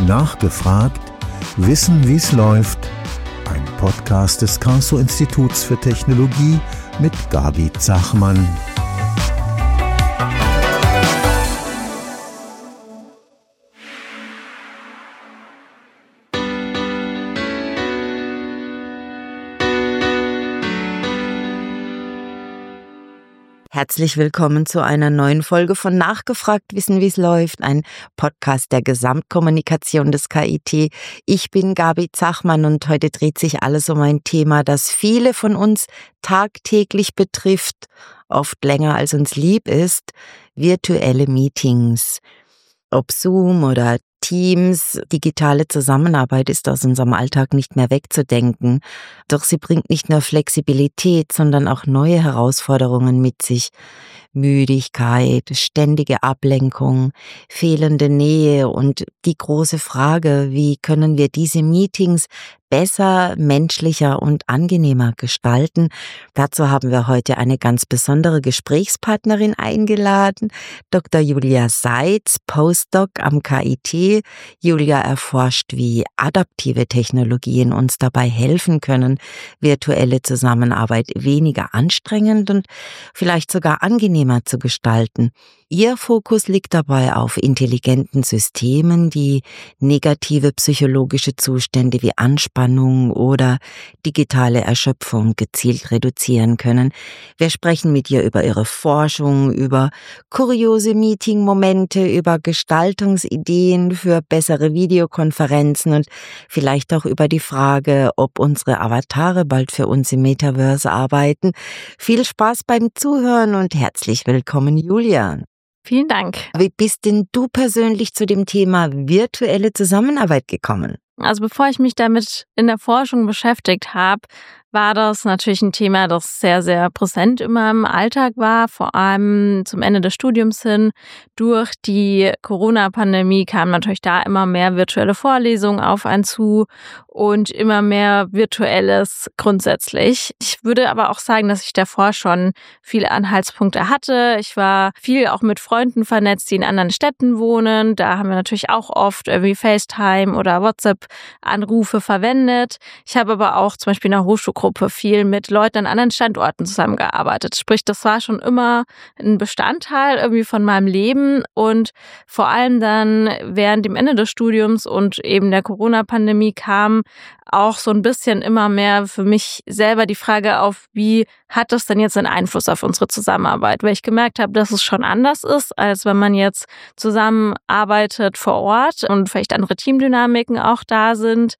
Nachgefragt, Wissen, wie es läuft. Ein Podcast des Karlsruher Instituts für Technologie mit Gabi Zachmann. Herzlich willkommen zu einer neuen Folge von Nachgefragt, Wissen, wie es läuft, ein Podcast der Gesamtkommunikation des KIT. Ich bin Gabi Zachmann und heute dreht sich alles um ein Thema, das viele von uns tagtäglich betrifft, oft länger als uns lieb ist: virtuelle Meetings. Ob Zoom oder Teams, digitale Zusammenarbeit ist aus unserem Alltag nicht mehr wegzudenken. Doch sie bringt nicht nur Flexibilität, sondern auch neue Herausforderungen mit sich. Müdigkeit, ständige Ablenkung, fehlende Nähe und die große Frage, wie können wir diese Meetings besser, menschlicher und angenehmer gestalten. Dazu haben wir heute eine ganz besondere Gesprächspartnerin eingeladen, Dr. Julia Seitz, Postdoc am KIT. Julia erforscht, wie adaptive Technologien uns dabei helfen können, virtuelle Zusammenarbeit weniger anstrengend und vielleicht sogar angenehmer zu gestalten. Ihr Fokus liegt dabei auf intelligenten Systemen, die negative psychologische Zustände wie Anspannung oder digitale Erschöpfung gezielt reduzieren können. Wir sprechen mit ihr über ihre Forschung, über kuriose Meeting-Momente, über Gestaltungsideen für bessere Videokonferenzen und vielleicht auch über die Frage, ob unsere Avatare bald für uns im Metaverse arbeiten. Viel Spaß beim Zuhören und herzlich willkommen, Julia. Vielen Dank. Wie bist denn du persönlich zu dem Thema virtuelle Zusammenarbeit gekommen? Also bevor ich mich damit in der Forschung beschäftigt habe, war das natürlich ein Thema, das sehr, sehr präsent in meinem Alltag war, vor allem zum Ende des Studiums hin. Durch die Corona-Pandemie kamen natürlich da immer mehr virtuelle Vorlesungen auf einen zu und immer mehr Virtuelles grundsätzlich. Ich würde aber auch sagen, dass ich davor schon viele Anhaltspunkte hatte. Ich war viel auch mit Freunden vernetzt, die in anderen Städten wohnen. Da haben wir natürlich auch oft irgendwie FaceTime oder WhatsApp-Anrufe verwendet. Ich habe aber auch zum Beispiel in der Hochschulgruppe viel mit Leuten an anderen Standorten zusammengearbeitet. Sprich, das war schon immer ein Bestandteil irgendwie von meinem Leben und vor allem dann während dem Ende des Studiums und eben der Corona-Pandemie kam auch so ein bisschen immer mehr für mich selber die Frage auf, wie hat das denn jetzt einen Einfluss auf unsere Zusammenarbeit? Weil ich gemerkt habe, dass es schon anders ist, als wenn man jetzt zusammenarbeitet vor Ort und vielleicht andere Teamdynamiken auch da sind.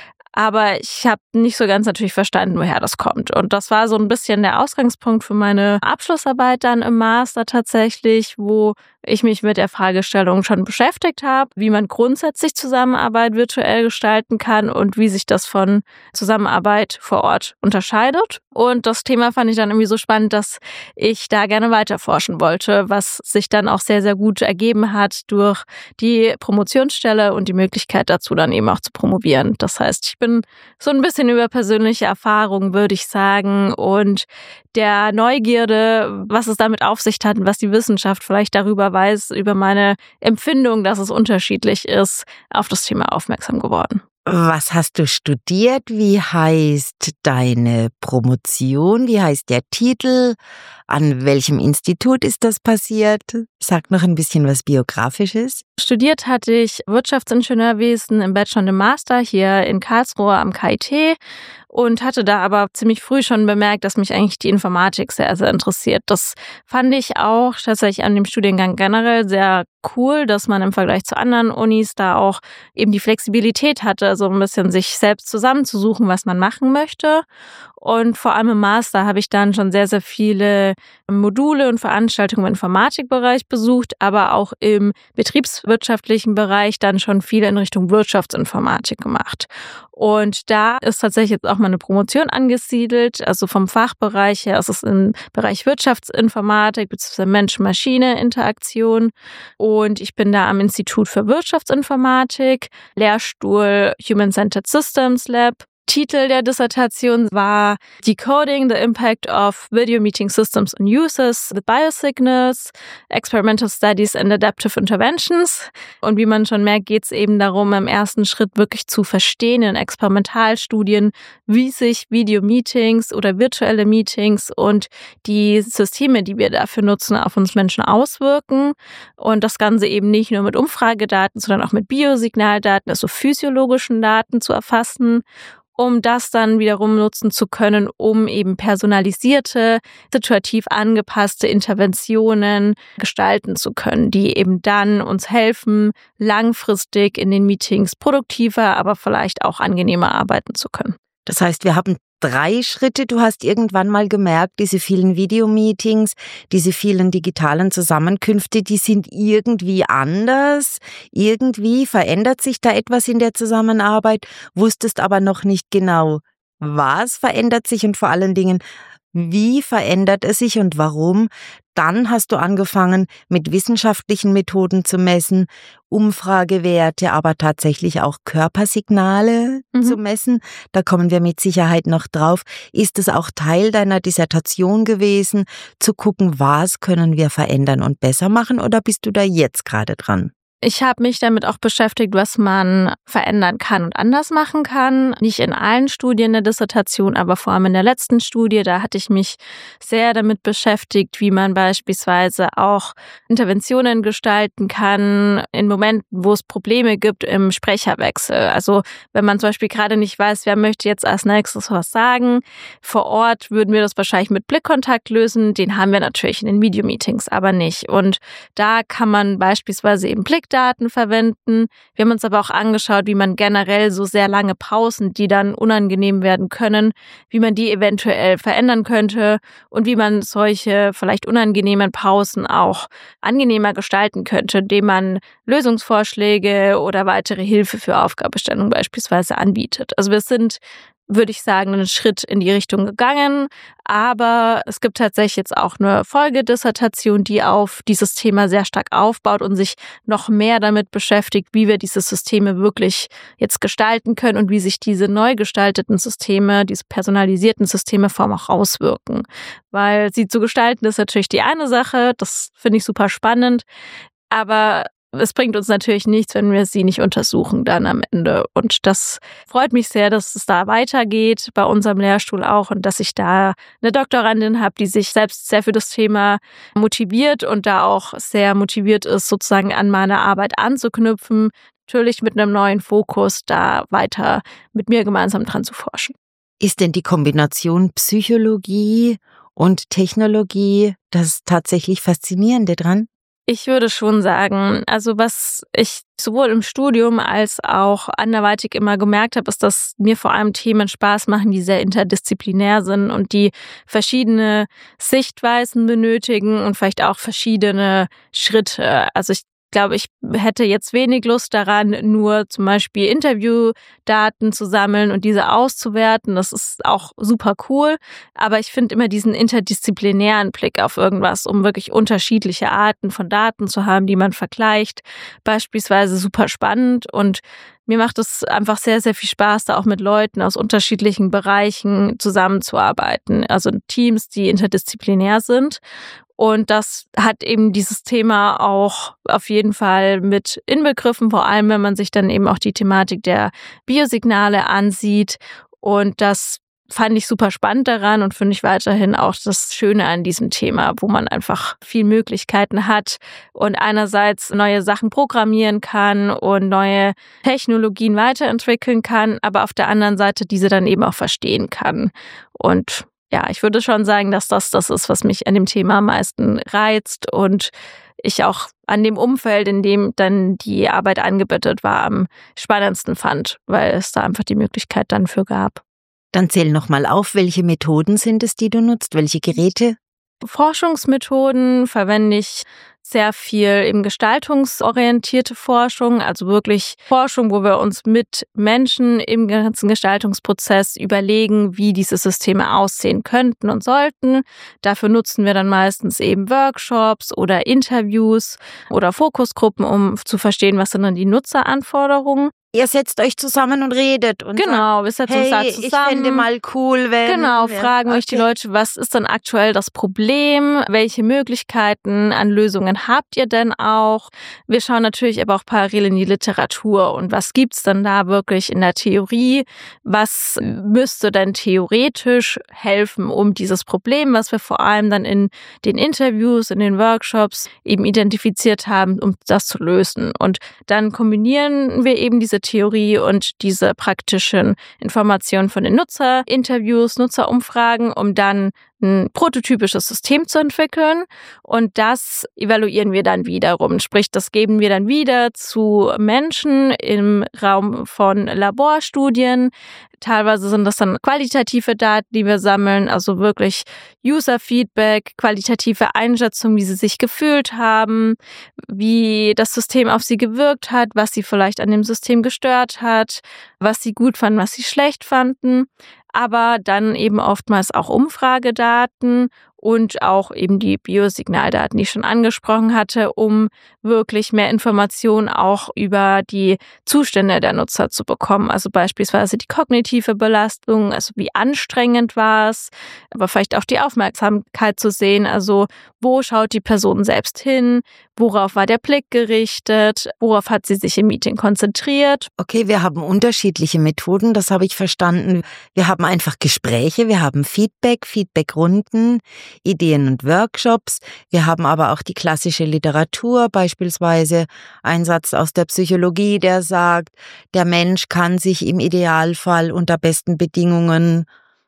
Aber ich habe nicht so ganz natürlich verstanden, woher das kommt. Und das war so ein bisschen der Ausgangspunkt für meine Abschlussarbeit dann im Master tatsächlich, wo ich mich mit der Fragestellung schon beschäftigt habe, wie man grundsätzlich Zusammenarbeit virtuell gestalten kann und wie sich das von Zusammenarbeit vor Ort unterscheidet. Und das Thema fand ich dann irgendwie so spannend, dass ich da gerne weiter forschen wollte, was sich dann auch sehr, sehr gut ergeben hat durch die Promotionsstelle und die Möglichkeit dazu dann eben auch zu promovieren. Das heißt, ich bin so ein bisschen über persönliche Erfahrungen, würde ich sagen, und der Neugierde, was es damit auf sich hat und was die Wissenschaft vielleicht darüber weiß, über meine Empfindung, dass es unterschiedlich ist, auf das Thema aufmerksam geworden. Was hast du studiert? Wie heißt deine Promotion? Wie heißt der Titel? An welchem Institut ist das passiert? Sag noch ein bisschen was Biografisches. Studiert hatte ich Wirtschaftsingenieurwesen im Bachelor und im Master hier in Karlsruhe am KIT und hatte da aber ziemlich früh schon bemerkt, dass mich eigentlich die Informatik sehr, sehr interessiert. Das fand ich auch tatsächlich an dem Studiengang generell sehr cool, dass man im Vergleich zu anderen Unis da auch eben die Flexibilität hatte, so ein bisschen sich selbst zusammenzusuchen, was man machen möchte. Und vor allem im Master habe ich dann schon sehr, sehr viele Module und Veranstaltungen im Informatikbereich besucht, aber auch im betriebswirtschaftlichen Bereich dann schon viel in Richtung Wirtschaftsinformatik gemacht. Und da ist tatsächlich jetzt auch meine Promotion angesiedelt. Also vom Fachbereich her ist es im Bereich Wirtschaftsinformatik bzw. Mensch-Maschine-Interaktion. Und ich bin da am Institut für Wirtschaftsinformatik, Lehrstuhl Human-Centered Systems Lab. Titel der Dissertation war Decoding the Impact of Video Meeting Systems on Users, the Biosignals, Experimental Studies and Adaptive Interventions. Und wie man schon merkt, geht es eben darum, im ersten Schritt wirklich zu verstehen in Experimentalstudien, wie sich Videomeetings oder virtuelle Meetings und die Systeme, die wir dafür nutzen, auf uns Menschen auswirken. Und das Ganze eben nicht nur mit Umfragedaten, sondern auch mit Biosignaldaten, also physiologischen Daten zu erfassen, um das dann wiederum nutzen zu können, um eben personalisierte, situativ angepasste Interventionen gestalten zu können, die eben dann uns helfen, langfristig in den Meetings produktiver, aber vielleicht auch angenehmer arbeiten zu können. Das heißt, wir haben 3 Schritte. Du hast irgendwann mal gemerkt, diese vielen Videomeetings, diese vielen digitalen Zusammenkünfte, die sind irgendwie anders. Irgendwie verändert sich da etwas in der Zusammenarbeit, wusstest aber noch nicht genau, was verändert sich und vor allen Dingen, wie verändert es sich und warum? Dann hast du angefangen, mit wissenschaftlichen Methoden zu messen, Umfragewerte, aber tatsächlich auch Körpersignale zu messen. Da kommen wir mit Sicherheit noch drauf. Ist es auch Teil deiner Dissertation gewesen, zu gucken, was können wir verändern und besser machen, oder bist du da jetzt gerade dran? Ich habe mich damit auch beschäftigt, was man verändern kann und anders machen kann. Nicht in allen Studien der Dissertation, aber vor allem in der letzten Studie, da hatte ich mich sehr damit beschäftigt, wie man beispielsweise auch Interventionen gestalten kann in Momenten, wo es Probleme gibt im Sprecherwechsel. Also wenn man zum Beispiel gerade nicht weiß, wer möchte jetzt als nächstes was sagen. Vor Ort würden wir das wahrscheinlich mit Blickkontakt lösen. Den haben wir natürlich in den Videomeetings, aber nicht. Und da kann man beispielsweise eben Blickdaten verwenden. Wir haben uns aber auch angeschaut, wie man generell so sehr lange Pausen, die dann unangenehm werden können, wie man die eventuell verändern könnte und wie man solche vielleicht unangenehmen Pausen auch angenehmer gestalten könnte, indem man Lösungsvorschläge oder weitere Hilfe für Aufgabenstellung beispielsweise anbietet. Also wir sind, würde ich sagen, einen Schritt in die Richtung gegangen. Aber es gibt tatsächlich jetzt auch eine Folgedissertation, die auf dieses Thema sehr stark aufbaut und sich noch mehr damit beschäftigt, wie wir diese Systeme wirklich jetzt gestalten können und wie sich diese neu gestalteten Systeme, diese personalisierten Systeme vor allem auch auswirken. Weil sie zu gestalten ist natürlich die eine Sache, das finde ich super spannend, aber es bringt uns natürlich nichts, wenn wir sie nicht untersuchen dann am Ende. Und das freut mich sehr, dass es da weitergeht, bei unserem Lehrstuhl auch, und dass ich da eine Doktorandin habe, die sich selbst sehr für das Thema motiviert und da auch sehr motiviert ist, sozusagen an meine Arbeit anzuknüpfen. Natürlich mit einem neuen Fokus, da weiter mit mir gemeinsam dran zu forschen. Ist denn die Kombination Psychologie und Technologie das tatsächlich Faszinierende dran? Ich würde schon sagen, also was ich sowohl im Studium als auch anderweitig immer gemerkt habe, ist, dass mir vor allem Themen Spaß machen, die sehr interdisziplinär sind und die verschiedene Sichtweisen benötigen und vielleicht auch verschiedene Schritte. Also ich glaube, ich hätte jetzt wenig Lust daran, nur zum Beispiel Interviewdaten zu sammeln und diese auszuwerten. Das ist auch super cool. Aber ich finde immer diesen interdisziplinären Blick auf irgendwas, um wirklich unterschiedliche Arten von Daten zu haben, die man vergleicht, beispielsweise super spannend. Und mir macht es einfach sehr, sehr viel Spaß, da auch mit Leuten aus unterschiedlichen Bereichen zusammenzuarbeiten. Also Teams, die interdisziplinär sind. Und das hat eben dieses Thema auch auf jeden Fall mit inbegriffen, vor allem wenn man sich dann eben auch die Thematik der Biosignale ansieht. Und das fand ich super spannend daran und finde ich weiterhin auch das Schöne an diesem Thema, wo man einfach viel Möglichkeiten hat und einerseits neue Sachen programmieren kann und neue Technologien weiterentwickeln kann, aber auf der anderen Seite diese dann eben auch verstehen kann. Und ja, ich würde schon sagen, dass das ist, was mich an dem Thema am meisten reizt und ich auch an dem Umfeld, in dem dann die Arbeit angebettet war, am spannendsten fand, weil es da einfach die Möglichkeit dann für gab. Dann zähl nochmal auf, welche Methoden sind es, die du nutzt, welche Geräte? Forschungsmethoden verwende ich sehr viel eben gestaltungsorientierte Forschung, also wirklich Forschung, wo wir uns mit Menschen im ganzen Gestaltungsprozess überlegen, wie diese Systeme aussehen könnten und sollten. Dafür nutzen wir dann meistens eben Workshops oder Interviews oder Fokusgruppen, um zu verstehen, was sind dann die Nutzeranforderungen. ihr setzt euch zusammen und redet. Und genau, wir setzen uns da zusammen. Ich fände mal cool, wenn... Genau, fragen euch die Leute, was ist denn aktuell das Problem? Welche Möglichkeiten an Lösungen habt ihr denn auch? Wir schauen natürlich aber auch parallel in die Literatur und was gibt's denn da wirklich in der Theorie? Was müsste denn theoretisch helfen, um dieses Problem, was wir vor allem dann in den Interviews, in den Workshops eben identifiziert haben, um das zu lösen? Und dann kombinieren wir eben diese Theorie und diese praktischen Informationen von den Nutzerinterviews, Nutzerumfragen, um dann ein prototypisches System zu entwickeln und das evaluieren wir dann wiederum. Sprich, das geben wir dann wieder zu Menschen im Raum von Laborstudien. Teilweise sind das dann qualitative Daten, die wir sammeln, also wirklich User-Feedback, qualitative Einschätzung, wie sie sich gefühlt haben, wie das System auf sie gewirkt hat, was sie vielleicht an dem System gestört hat, was sie gut fanden, was sie schlecht fanden. Aber dann eben oftmals auch Umfragedaten und auch eben die Biosignaldaten, die ich schon angesprochen hatte, um wirklich mehr Informationen auch über die Zustände der Nutzer zu bekommen. Also beispielsweise die kognitive Belastung, also wie anstrengend war es, aber vielleicht auch die Aufmerksamkeit zu sehen, also wo schaut die Person selbst hin, worauf war der Blick gerichtet, worauf hat sie sich im Meeting konzentriert. Okay, wir haben unterschiedliche Methoden, das habe ich verstanden. Wir haben einfach Gespräche, wir haben Feedbackrunden, Ideen und Workshops. Wir haben aber auch die klassische Literatur, beispielsweise ein Satz aus der Psychologie, der sagt, der Mensch kann sich im Idealfall unter besten Bedingungen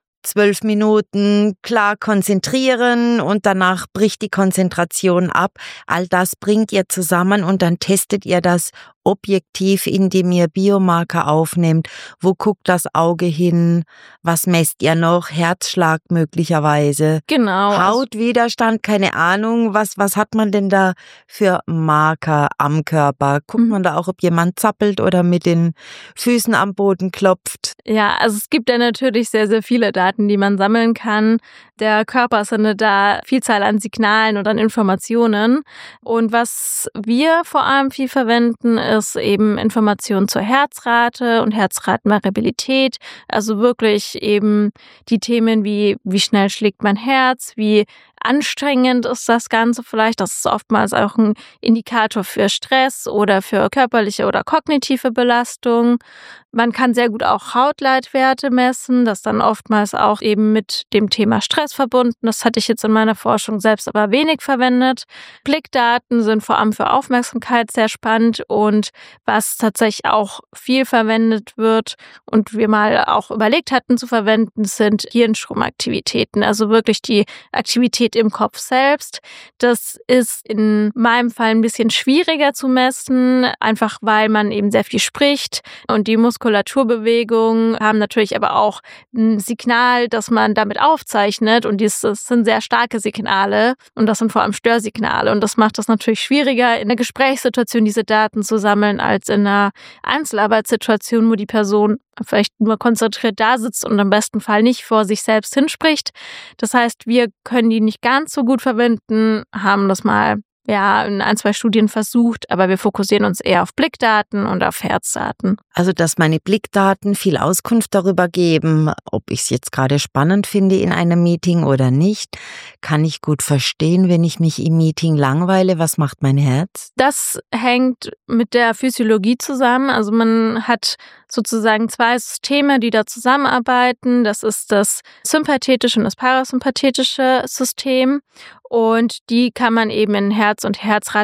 12 Minuten klar konzentrieren und danach bricht die Konzentration ab. All das bringt ihr zusammen und dann testet ihr das objektiv, indem ihr Biomarker aufnehmt. Wo guckt das Auge hin? Was messt ihr noch? Herzschlag möglicherweise. Genau. Hautwiderstand, keine Ahnung. Was hat man denn da für Marker am Körper? Guckt man da auch, ob jemand zappelt oder mit den Füßen am Boden klopft? Ja, also es gibt ja natürlich sehr, sehr viele Daten, die man sammeln kann. Der Körper sendet da Vielzahl an Signalen und an Informationen. Und was wir vor allem viel verwenden, ist eben Informationen zur Herzrate und Herzratenvariabilität. Also wirklich eben die Themen wie schnell schlägt mein Herz, wie anstrengend ist das Ganze vielleicht. Das ist oftmals auch ein Indikator für Stress oder für körperliche oder kognitive Belastung. Man kann sehr gut auch Hautleitwerte messen, das dann oftmals auch eben mit dem Thema Stress verbunden. Das hatte ich jetzt in meiner Forschung selbst aber wenig verwendet. Blickdaten sind vor allem für Aufmerksamkeit sehr spannend und was tatsächlich auch viel verwendet wird und wir mal auch überlegt hatten zu verwenden, sind Hirnstromaktivitäten, also wirklich die Aktivität im Kopf selbst. Das ist in meinem Fall ein bisschen schwieriger zu messen, einfach weil man eben sehr viel spricht und die Muskulaturbewegungen haben natürlich aber auch ein Signal, das man damit aufzeichnet und das sind sehr starke Signale und das sind vor allem Störsignale und das macht das natürlich schwieriger, in einer Gesprächssituation diese Daten zu sammeln, als in einer Einzelarbeitssituation, wo die Person vielleicht nur konzentriert da sitzt und im besten Fall nicht vor sich selbst hinspricht. Das heißt, wir können die nicht ganz so gut verwenden, haben das mal in 1-2 Studien versucht, aber wir fokussieren uns eher auf Blickdaten und auf Herzdaten. Also, dass meine Blickdaten viel Auskunft darüber geben, ob ich es jetzt gerade spannend finde in einem Meeting oder nicht, kann ich gut verstehen, wenn ich mich im Meeting langweile. Was macht mein Herz? Das hängt mit der Physiologie zusammen. Also man hat sozusagen 2 Systeme, die da zusammenarbeiten. Das ist das sympathetische und das parasympathetische System. Und die kann man eben in Herz- und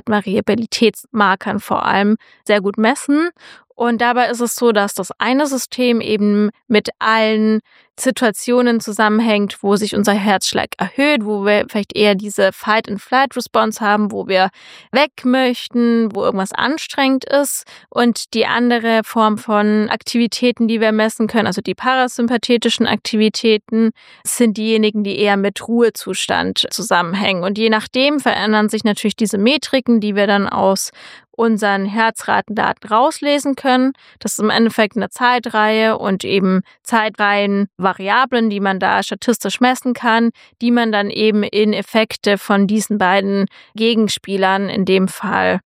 Herzratenvariabilitätsmarkern vor allem sehr gut messen. Und dabei ist es so, dass das eine System eben mit allen Situationen zusammenhängt, wo sich unser Herzschlag erhöht, wo wir vielleicht eher diese Fight-and-Flight-Response haben, wo wir weg möchten, wo irgendwas anstrengend ist. Und die andere Form von Aktivitäten, die wir messen können, also die parasympathetischen Aktivitäten, sind diejenigen, die eher mit Ruhezustand zusammenhängen. Und je nachdem verändern sich natürlich diese Metriken, die wir dann aus unseren Herzratendaten rauslesen können. Das ist im Endeffekt eine Zeitreihe und eben Zeitreihenvariablen, die man da statistisch messen kann, die man dann eben in Effekte von diesen beiden Gegenspielern, in dem Fall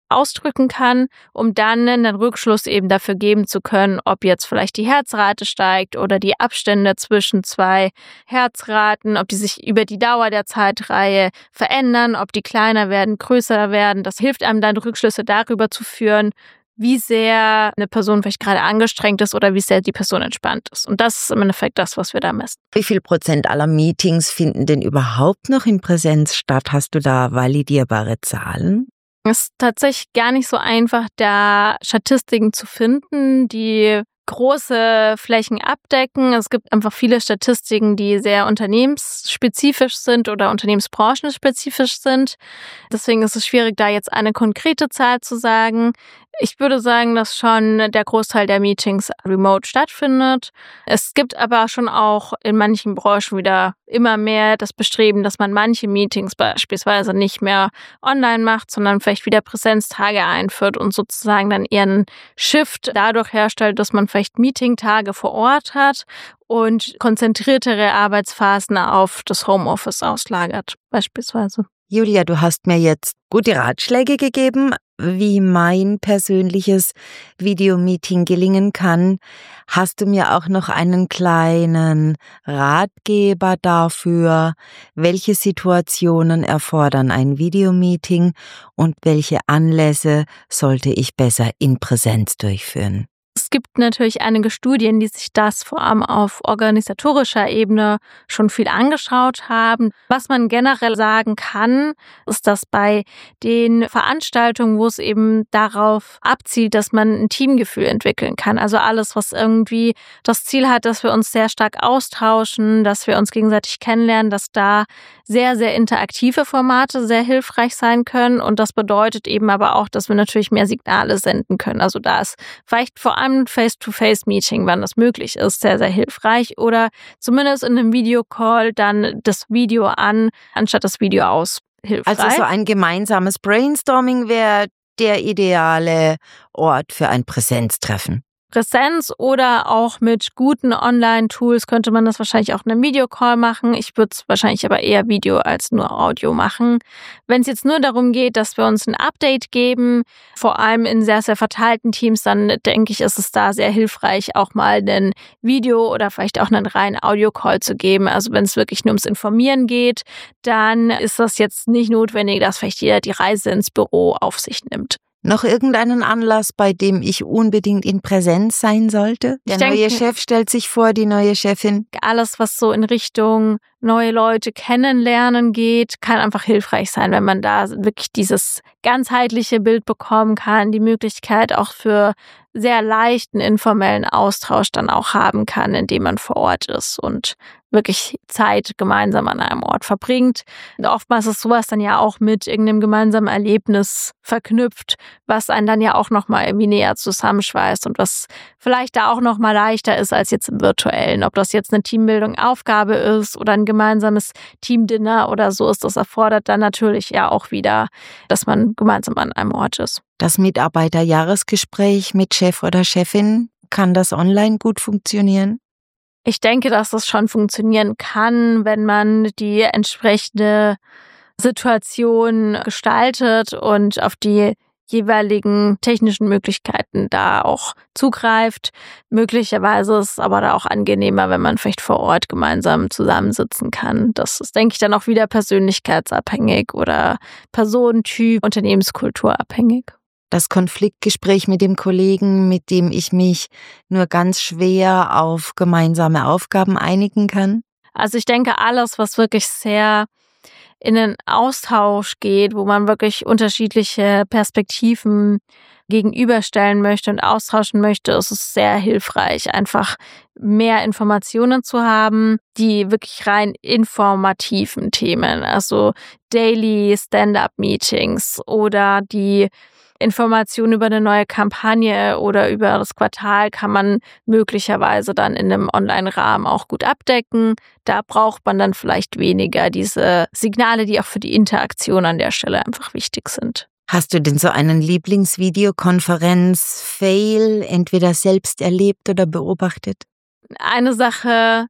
ausdrücken kann, um dann einen Rückschluss eben dafür geben zu können, ob jetzt vielleicht die Herzrate steigt oder die Abstände zwischen 2 Herzraten, ob die sich über die Dauer der Zeitreihe verändern, ob die kleiner werden, größer werden. Das hilft einem dann, Rückschlüsse darüber zu führen, wie sehr eine Person vielleicht gerade angestrengt ist oder wie sehr die Person entspannt ist. Und das ist im Endeffekt das, was wir da messen. Wie viel Prozent aller Meetings finden denn überhaupt noch in Präsenz statt? Hast du da validierbare Zahlen? Es ist tatsächlich gar nicht so einfach, da Statistiken zu finden, die große Flächen abdecken. Es gibt einfach viele Statistiken, die sehr unternehmensspezifisch sind oder unternehmensbranchenspezifisch sind. Deswegen ist es schwierig, da jetzt eine konkrete Zahl zu sagen. Ich würde sagen, dass schon der Großteil der Meetings remote stattfindet. Es gibt aber schon auch in manchen Branchen wieder immer mehr das Bestreben, dass man manche Meetings beispielsweise nicht mehr online macht, sondern vielleicht wieder Präsenztage einführt und sozusagen dann eher einen Shift dadurch herstellt, dass man vielleicht Meetingtage vor Ort hat und konzentriertere Arbeitsphasen auf das Homeoffice auslagert, beispielsweise. Julia, du hast mir jetzt gute Ratschläge gegeben, wie mein persönliches Videomeeting gelingen kann. Hast du mir auch noch einen kleinen Ratgeber dafür, welche Situationen erfordern ein Videomeeting und welche Anlässe sollte ich besser in Präsenz durchführen? Es gibt natürlich einige Studien, die sich das vor allem auf organisatorischer Ebene schon viel angeschaut haben. Was man generell sagen kann, ist, dass bei den Veranstaltungen, wo es eben darauf abzielt, dass man ein Teamgefühl entwickeln kann, also alles, was irgendwie das Ziel hat, dass wir uns sehr stark austauschen, dass wir uns gegenseitig kennenlernen, dass da sehr, sehr interaktive Formate sehr hilfreich sein können. Und das bedeutet eben aber auch, dass wir natürlich mehr Signale senden können. Also da ist vielleicht vor allem ein Face-to-Face-Meeting, wann das möglich ist, sehr, sehr hilfreich. Oder zumindest in einem Videocall dann das Video an, anstatt das Video aus, hilfreich. Also so ein gemeinsames Brainstorming wäre der ideale Ort für ein Präsenztreffen. Präsenz oder auch mit guten Online-Tools könnte man das wahrscheinlich auch in einem Videocall machen. Ich würde es wahrscheinlich aber eher Video als nur Audio machen. Wenn es jetzt nur darum geht, dass wir uns ein Update geben, vor allem in sehr, sehr verteilten Teams, dann denke ich, ist es da sehr hilfreich, auch mal ein Video oder vielleicht auch einen reinen Audio-Call zu geben. Also wenn es wirklich nur ums Informieren geht, dann ist das jetzt nicht notwendig, dass vielleicht jeder die Reise ins Büro auf sich nimmt. Noch irgendeinen Anlass, bei dem ich unbedingt in Präsenz sein sollte? Der neue Chef stellt sich vor, die neue Chefin. Alles, was so in Richtung neue Leute kennenlernen geht, kann einfach hilfreich sein, wenn man da wirklich dieses ganzheitliche Bild bekommen kann, die Möglichkeit auch für sehr leichten informellen Austausch dann auch haben kann, indem man vor Ort ist und wirklich Zeit gemeinsam an einem Ort verbringt. Und oftmals ist sowas dann ja auch mit irgendeinem gemeinsamen Erlebnis verknüpft, was einen dann ja auch nochmal irgendwie näher zusammenschweißt und was vielleicht da auch nochmal leichter ist als jetzt im Virtuellen. Ob das jetzt eine Teambildung Aufgabe ist oder ein gemeinsames Teamdinner oder so ist, das erfordert dann natürlich ja auch wieder, dass man gemeinsam an einem Ort ist. Das Mitarbeiterjahresgespräch mit Chef oder Chefin, kann das online gut funktionieren? Ich denke, dass das schon funktionieren kann, wenn man die entsprechende Situation gestaltet und auf die jeweiligen technischen Möglichkeiten da auch zugreift. Möglicherweise ist es aber da auch angenehmer, wenn man vielleicht vor Ort gemeinsam zusammensitzen kann. Das ist, denke ich, dann auch wieder persönlichkeitsabhängig oder Personentyp, Unternehmenskultur abhängig. Das Konfliktgespräch mit dem Kollegen, mit dem ich mich nur ganz schwer auf gemeinsame Aufgaben einigen kann? Also ich denke, alles, was wirklich sehr in den Austausch geht, wo man wirklich unterschiedliche Perspektiven gegenüberstellen möchte und austauschen möchte, ist es sehr hilfreich, einfach mehr Informationen zu haben, die wirklich rein informativen Themen, also Daily Stand-up-Meetings oder die Informationen über eine neue Kampagne oder über das Quartal kann man möglicherweise dann in einem Online-Rahmen auch gut abdecken. Da braucht man dann vielleicht weniger diese Signale, die auch für die Interaktion an der Stelle einfach wichtig sind. Hast du denn so einen Lieblingsvideokonferenz-Fail entweder selbst erlebt oder beobachtet? Eine Sache,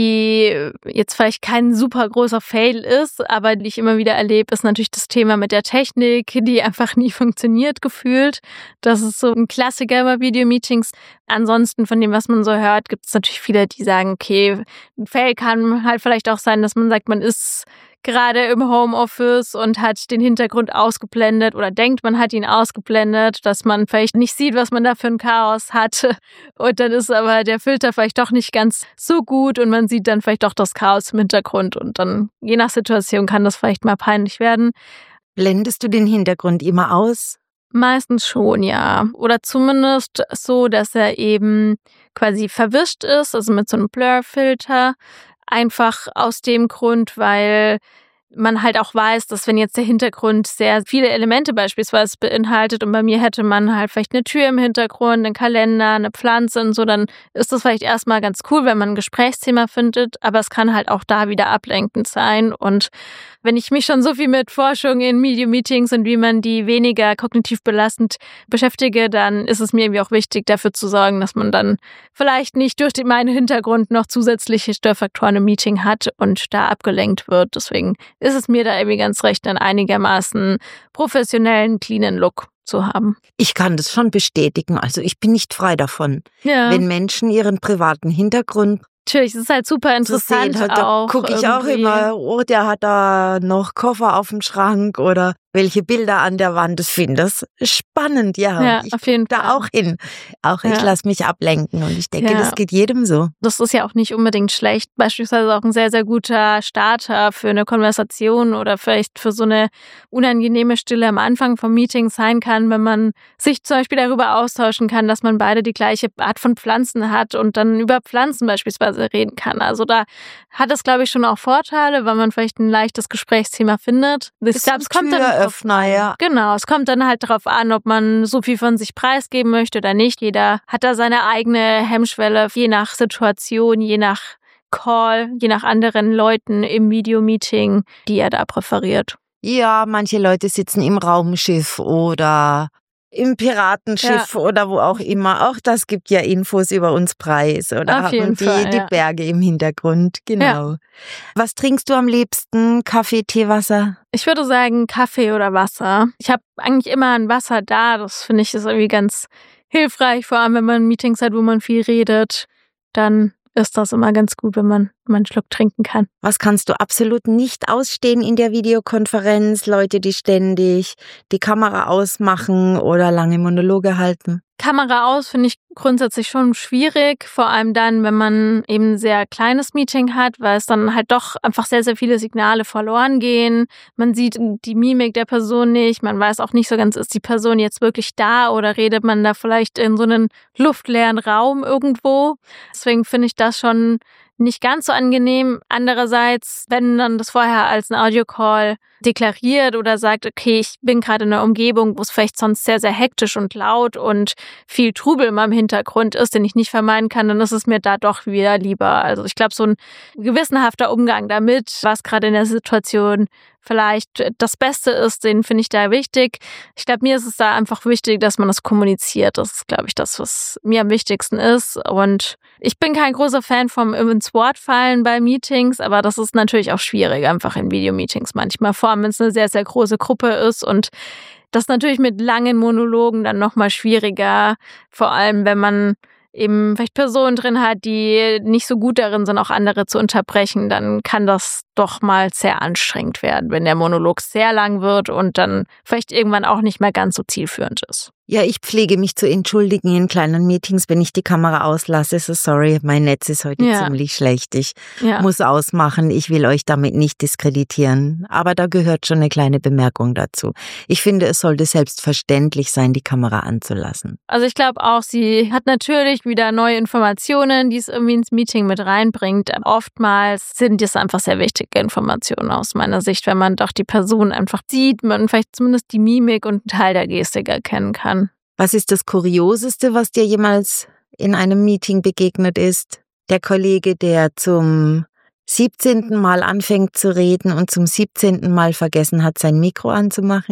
die jetzt vielleicht kein super großer Fail ist, aber die ich immer wieder erlebe, ist natürlich das Thema mit der Technik, die einfach nie funktioniert gefühlt. Das ist so ein Klassiker bei Videomeetings. Ansonsten von dem, was man so hört, gibt es natürlich viele, die sagen, okay, ein Fail kann halt vielleicht auch sein, dass man sagt, man ist gerade im Homeoffice und hat den Hintergrund ausgeblendet oder denkt, man hat ihn ausgeblendet, dass man vielleicht nicht sieht, was man da für ein Chaos hatte. Und dann ist aber der Filter vielleicht doch nicht ganz so gut und man sieht dann vielleicht doch das Chaos im Hintergrund. Und dann, je nach Situation, kann das vielleicht mal peinlich werden. Blendest du den Hintergrund immer aus? Meistens schon, ja. Oder zumindest so, dass er eben quasi verwischt ist, also mit so einem Blur-Filter. Einfach aus dem Grund, weil man halt auch weiß, dass wenn jetzt der Hintergrund sehr viele Elemente beispielsweise beinhaltet und bei mir hätte man halt vielleicht eine Tür im Hintergrund, einen Kalender, eine Pflanze und so, dann ist das vielleicht erstmal ganz cool, wenn man ein Gesprächsthema findet, aber es kann halt auch da wieder ablenkend sein. Und wenn ich mich schon so viel mit Forschung in Meetings und wie man die weniger kognitiv belastend beschäftige, dann ist es mir irgendwie auch wichtig, dafür zu sorgen, dass man dann vielleicht nicht durch meinen Hintergrund noch zusätzliche Störfaktoren im Meeting hat und da abgelenkt wird. Deswegen ist es mir da irgendwie ganz recht, einen einigermaßen professionellen, cleanen Look zu haben. Ich kann das schon bestätigen. Also ich bin nicht frei davon. Ja. Wenn Menschen ihren privaten Hintergrund Natürlich, es ist halt super interessant halt, auch. Da gucke ich auch immer, oh, der hat da noch Koffer auf dem Schrank oder welche Bilder an der Wand. Das finde ich spannend, ja. Ja, ich auf jeden da Fall. auch hin. Auch ich Ja. lasse mich ablenken und ich denke, Ja. das geht jedem so. Das ist ja auch nicht unbedingt schlecht. Beispielsweise auch ein sehr, sehr guter Starter für eine Konversation oder vielleicht für so eine unangenehme Stille am Anfang vom Meeting sein kann, wenn man sich zum Beispiel darüber austauschen kann, dass man beide die gleiche Art von Pflanzen hat und dann über Pflanzen beispielsweise reden kann. Also da hat es, glaube ich, schon auch Vorteile, weil man vielleicht ein leichtes Gesprächsthema findet. Ich glaube, es kommt dann Türöffner, ja. Genau, es kommt dann halt darauf an, ob man so viel von sich preisgeben möchte oder nicht. Jeder hat da seine eigene Hemmschwelle, je nach Situation, je nach Call, je nach anderen Leuten im Videomeeting, die er da präferiert. Ja, manche Leute sitzen im Raumschiff oder im Piratenschiff oder wo auch immer. Auch das gibt ja Infos über uns preis oder Auf jeden haben Fall, die ja. Berge im Hintergrund. Genau. Ja. Was trinkst du am liebsten? Kaffee, Tee, Wasser? Ich würde sagen Kaffee oder Wasser. Ich habe eigentlich immer ein Wasser da. Das finde ich ist irgendwie ganz hilfreich, vor allem wenn man Meetings hat, wo man viel redet. Dann ist das immer ganz gut, wenn man einen Schluck trinken kann. Was kannst du absolut nicht ausstehen in der Videokonferenz? Leute, die ständig die Kamera ausmachen oder lange Monologe halten? Kamera aus finde ich grundsätzlich schon schwierig, vor allem dann, wenn man eben ein sehr kleines Meeting hat, weil es dann halt doch einfach sehr, sehr viele Signale verloren gehen. Man sieht die Mimik der Person nicht, man weiß auch nicht so ganz, ist die Person jetzt wirklich da oder redet man da vielleicht in so einen luftleeren Raum irgendwo. Deswegen finde ich das schon nicht ganz so angenehm. Andererseits, wenn man das vorher als ein Audio-Call deklariert oder sagt, okay, ich bin gerade in einer Umgebung, wo es vielleicht sonst sehr, sehr hektisch und laut und viel Trubel in meinem Hintergrund ist, den ich nicht vermeiden kann, dann ist es mir da doch wieder lieber. Also ich glaube, so ein gewissenhafter Umgang damit, was gerade in der Situation vielleicht das Beste ist, den finde ich da wichtig. Ich glaube, mir ist es da einfach wichtig, dass man das kommuniziert. Das ist, glaube ich, das, was mir am wichtigsten ist. Und ich bin kein großer Fan vom ins Wort fallen bei Meetings, aber das ist natürlich auch schwierig, einfach in Videomeetings manchmal. Vor allem, wenn es eine sehr, sehr große Gruppe ist und das natürlich mit langen Monologen dann nochmal schwieriger. Vor allem, wenn man eben vielleicht Personen drin hat, die nicht so gut darin sind, auch andere zu unterbrechen, dann kann das doch mal sehr anstrengend werden, wenn der Monolog sehr lang wird und dann vielleicht irgendwann auch nicht mehr ganz so zielführend ist. Ja, ich pflege mich zu entschuldigen in kleinen Meetings, wenn ich die Kamera auslasse. So sorry, mein Netz ist heute ziemlich schlecht. Ich muss ausmachen. Ich will euch damit nicht diskreditieren. Aber da gehört schon eine kleine Bemerkung dazu. Ich finde, es sollte selbstverständlich sein, die Kamera anzulassen. Also ich glaube auch, sie hat natürlich wieder neue Informationen, die es irgendwie ins Meeting mit reinbringt. Oftmals sind das einfach sehr wichtige Informationen aus meiner Sicht, wenn man doch die Person einfach sieht, man vielleicht zumindest die Mimik und einen Teil der Gestik erkennen kann. Was ist das Kurioseste, was dir jemals in einem Meeting begegnet ist? Der Kollege, der zum 17. Mal anfängt zu reden und zum 17. Mal vergessen hat, sein Mikro anzumachen?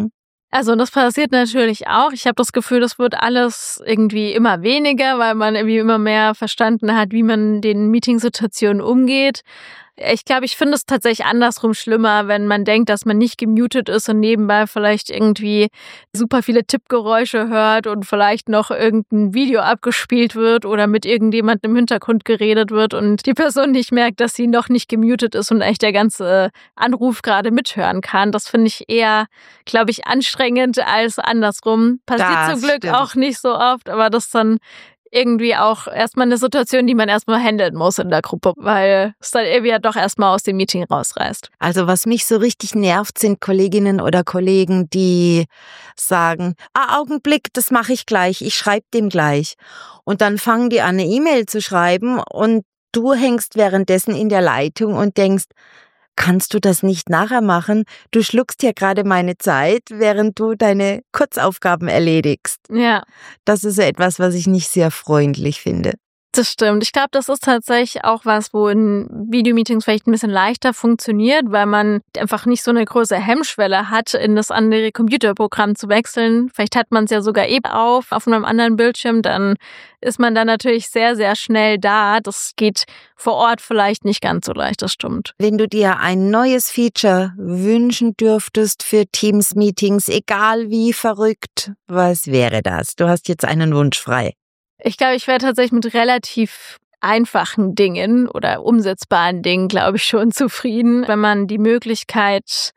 Also das passiert natürlich auch. Ich habe das Gefühl, das wird alles irgendwie immer weniger, weil man irgendwie immer mehr verstanden hat, wie man den Meetingsituationen umgeht. Ich glaube, ich finde es tatsächlich andersrum schlimmer, wenn man denkt, dass man nicht gemutet ist und nebenbei vielleicht irgendwie super viele Tippgeräusche hört und vielleicht noch irgendein Video abgespielt wird oder mit irgendjemandem im Hintergrund geredet wird und die Person nicht merkt, dass sie noch nicht gemutet ist und echt der ganze Anruf gerade mithören kann. Das finde ich eher, glaube ich, anstrengend als andersrum. Passiert zum Glück auch nicht so oft, aber das dann irgendwie auch erstmal eine Situation, die man erstmal handeln muss in der Gruppe, weil es dann irgendwie ja doch erstmal aus dem Meeting rausreißt. Also was mich so richtig nervt, sind Kolleginnen oder Kollegen, die sagen, Augenblick, das mache ich gleich, ich schreibe dem gleich. Und dann fangen die an, eine E-Mail zu schreiben und du hängst währenddessen in der Leitung und denkst, kannst du das nicht nachher machen? Du schluckst ja gerade meine Zeit, während du deine Kurzaufgaben erledigst. Ja. Das ist so etwas, was ich nicht sehr freundlich finde. Das stimmt. Ich glaube, das ist tatsächlich auch was, wo in Videomeetings vielleicht ein bisschen leichter funktioniert, weil man einfach nicht so eine große Hemmschwelle hat, in das andere Computerprogramm zu wechseln. Vielleicht hat man es ja sogar auf einem anderen Bildschirm, dann ist man dann natürlich sehr, sehr schnell da. Das geht vor Ort vielleicht nicht ganz so leicht, das stimmt. Wenn du dir ein neues Feature wünschen dürftest für Teams-Meetings, egal wie verrückt, was wäre das? Du hast jetzt einen Wunsch frei. Ich glaube, ich wäre tatsächlich mit relativ einfachen Dingen oder umsetzbaren Dingen, glaube ich, schon zufrieden, wenn man die Möglichkeit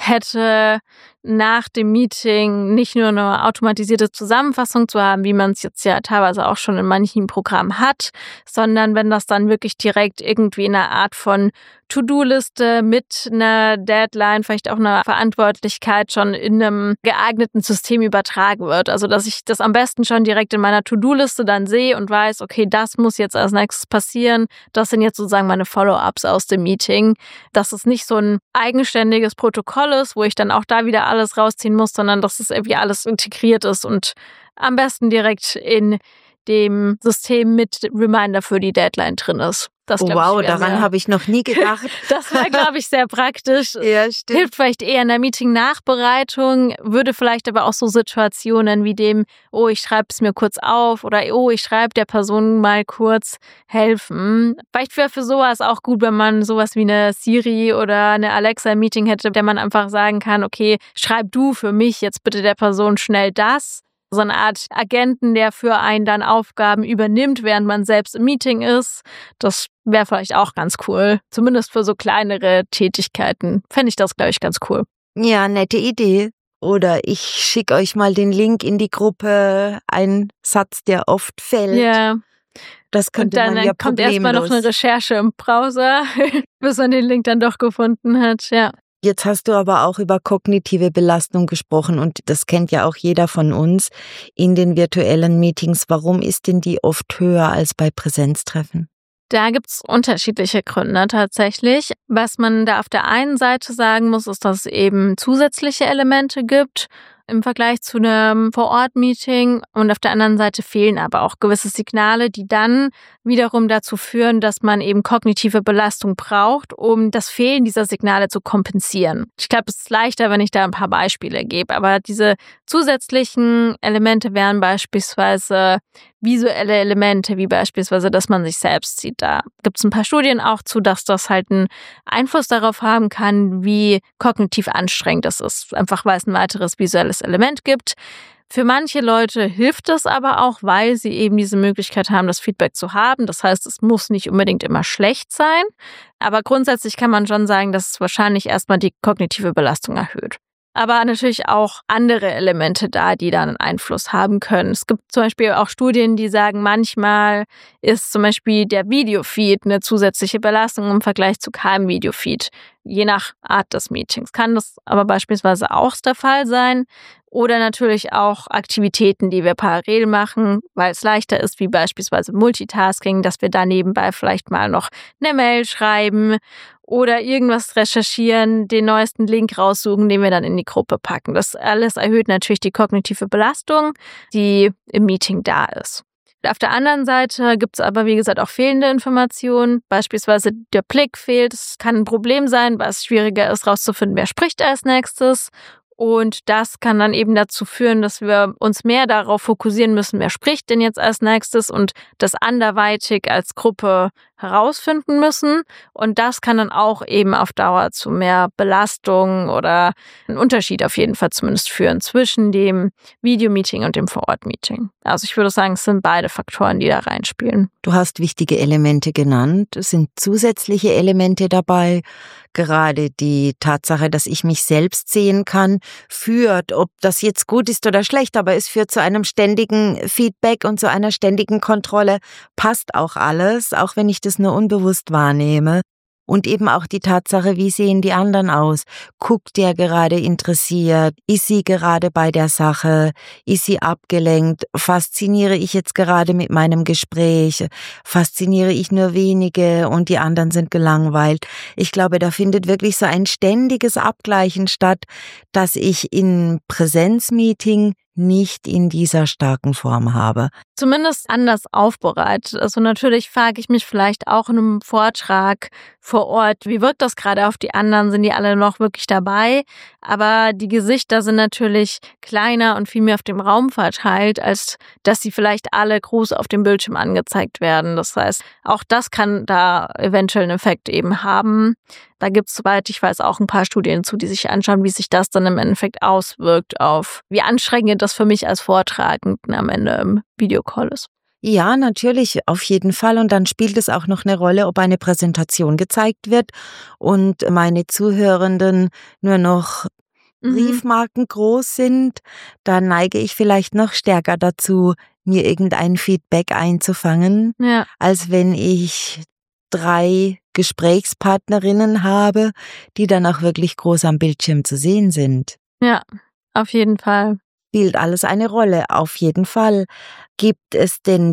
hätte, nach dem Meeting nicht nur eine automatisierte Zusammenfassung zu haben, wie man es jetzt ja teilweise auch schon in manchen Programmen hat, sondern wenn das dann wirklich direkt irgendwie in einer Art von To-Do-Liste mit einer Deadline, vielleicht auch einer Verantwortlichkeit schon in einem geeigneten System übertragen wird. Also dass ich das am besten schon direkt in meiner To-Do-Liste dann sehe und weiß, okay, das muss jetzt als nächstes passieren. Das sind jetzt sozusagen meine Follow-ups aus dem Meeting. Dass es nicht so ein eigenständiges Protokoll ist, wo ich dann auch da wieder alles rausziehen muss, sondern dass es irgendwie alles integriert ist und am besten direkt in dem System mit Reminder für die Deadline drin ist. Das, wow, daran habe ich noch nie gedacht. Das wäre, glaube ich, sehr praktisch. Ja, stimmt. Hilft vielleicht eher in der Meeting-Nachbereitung, würde vielleicht aber auch so Situationen wie dem, oh, ich schreibe es mir kurz auf oder oh, ich schreibe der Person mal kurz helfen. Vielleicht wäre für sowas auch gut, wenn man sowas wie eine Siri oder eine Alexa im Meeting hätte, der man einfach sagen kann, okay, schreib du für mich jetzt bitte der Person schnell das. So eine Art Agenten, der für einen dann Aufgaben übernimmt, während man selbst im Meeting ist. Das wäre vielleicht auch ganz cool. Zumindest für so kleinere Tätigkeiten fände ich das, glaube ich, ganz cool. Ja, nette Idee. Oder ich schicke euch mal den Link in die Gruppe. Ein Satz, der oft fällt. Ja. Das könnte man ja problemlos. Dann kommt erstmal noch eine Recherche im Browser, bis man den Link dann doch gefunden hat. Ja. Jetzt hast du aber auch über kognitive Belastung gesprochen und das kennt ja auch jeder von uns in den virtuellen Meetings. Warum ist denn die oft höher als bei Präsenztreffen? Da gibt's unterschiedliche Gründe tatsächlich. Was man da auf der einen Seite sagen muss, ist, dass es eben zusätzliche Elemente gibt im Vergleich zu einem Vor-Ort-Meeting und auf der anderen Seite fehlen aber auch gewisse Signale, die dann wiederum dazu führen, dass man eben kognitive Belastung braucht, um das Fehlen dieser Signale zu kompensieren. Ich glaube, es ist leichter, wenn ich da ein paar Beispiele gebe, aber diese zusätzlichen Elemente wären beispielsweise visuelle Elemente, wie beispielsweise, dass man sich selbst sieht. Da gibt es ein paar Studien auch zu, dass das halt einen Einfluss darauf haben kann, wie kognitiv anstrengend das ist, einfach weil es ein weiteres visuelles Element gibt. Für manche Leute hilft es aber auch, weil sie eben diese Möglichkeit haben, das Feedback zu haben. Das heißt, es muss nicht unbedingt immer schlecht sein, aber grundsätzlich kann man schon sagen, dass es wahrscheinlich erstmal die kognitive Belastung erhöht. Aber natürlich auch andere Elemente da, die dann einen Einfluss haben können. Es gibt zum Beispiel auch Studien, die sagen, manchmal ist zum Beispiel der Videofeed eine zusätzliche Belastung im Vergleich zu keinem Videofeed. Je nach Art des Meetings kann das aber beispielsweise auch der Fall sein. Oder natürlich auch Aktivitäten, die wir parallel machen, weil es leichter ist, wie beispielsweise Multitasking, dass wir da nebenbei vielleicht mal noch eine Mail schreiben oder irgendwas recherchieren, den neuesten Link raussuchen, den wir dann in die Gruppe packen. Das alles erhöht natürlich die kognitive Belastung, die im Meeting da ist. Auf der anderen Seite gibt es aber, wie gesagt, auch fehlende Informationen. Beispielsweise der Blick fehlt. Es kann ein Problem sein, weil es schwieriger ist, rauszufinden, wer spricht als nächstes. Und das kann dann eben dazu führen, dass wir uns mehr darauf fokussieren müssen, wer spricht denn jetzt als nächstes und das anderweitig als Gruppe herausfinden müssen. Und das kann dann auch eben auf Dauer zu mehr Belastung oder einen Unterschied auf jeden Fall zumindest führen zwischen dem Videomeeting und dem Vor-Ort-Meeting. Also ich würde sagen, es sind beide Faktoren, die da reinspielen. Du hast wichtige Elemente genannt. Es sind zusätzliche Elemente dabei. Gerade die Tatsache, dass ich mich selbst sehen kann, führt, ob das jetzt gut ist oder schlecht, aber es führt zu einem ständigen Feedback und zu einer ständigen Kontrolle. Passt auch alles, auch wenn ich das nur unbewusst wahrnehme. Und eben auch die Tatsache, wie sehen die anderen aus? Guckt der gerade interessiert? Ist sie gerade bei der Sache? Ist sie abgelenkt? Fasziniere ich jetzt gerade mit meinem Gespräch? Fasziniere ich nur wenige und die anderen sind gelangweilt? Ich glaube, da findet wirklich so ein ständiges Abgleichen statt, das ich in Präsenzmeeting nicht in dieser starken Form habe. Zumindest anders aufbereitet. Also natürlich frage ich mich vielleicht auch in einem Vortrag vor Ort, wie wirkt das gerade auf die anderen? Sind die alle noch wirklich dabei? Aber die Gesichter sind natürlich kleiner und viel mehr auf dem Raum verteilt, als dass sie vielleicht alle groß auf dem Bildschirm angezeigt werden. Das heißt, auch das kann da eventuell einen Effekt eben haben. Da gibt es, soweit ich weiß, auch ein paar Studien zu, die sich anschauen, wie sich das dann im Endeffekt auswirkt auf, wie anstrengend das für mich als Vortragenden am Ende im Videocall ist. Ja, natürlich, auf jeden Fall. Und dann spielt es auch noch eine Rolle, ob eine Präsentation gezeigt wird und meine Zuhörenden nur noch Briefmarken groß sind. Da neige ich vielleicht noch stärker dazu, mir irgendein Feedback einzufangen, als wenn ich 3 Gesprächspartnerinnen habe, die dann auch wirklich groß am Bildschirm zu sehen sind. Ja, auf jeden Fall. Spielt alles eine Rolle, auf jeden Fall. Gibt es denn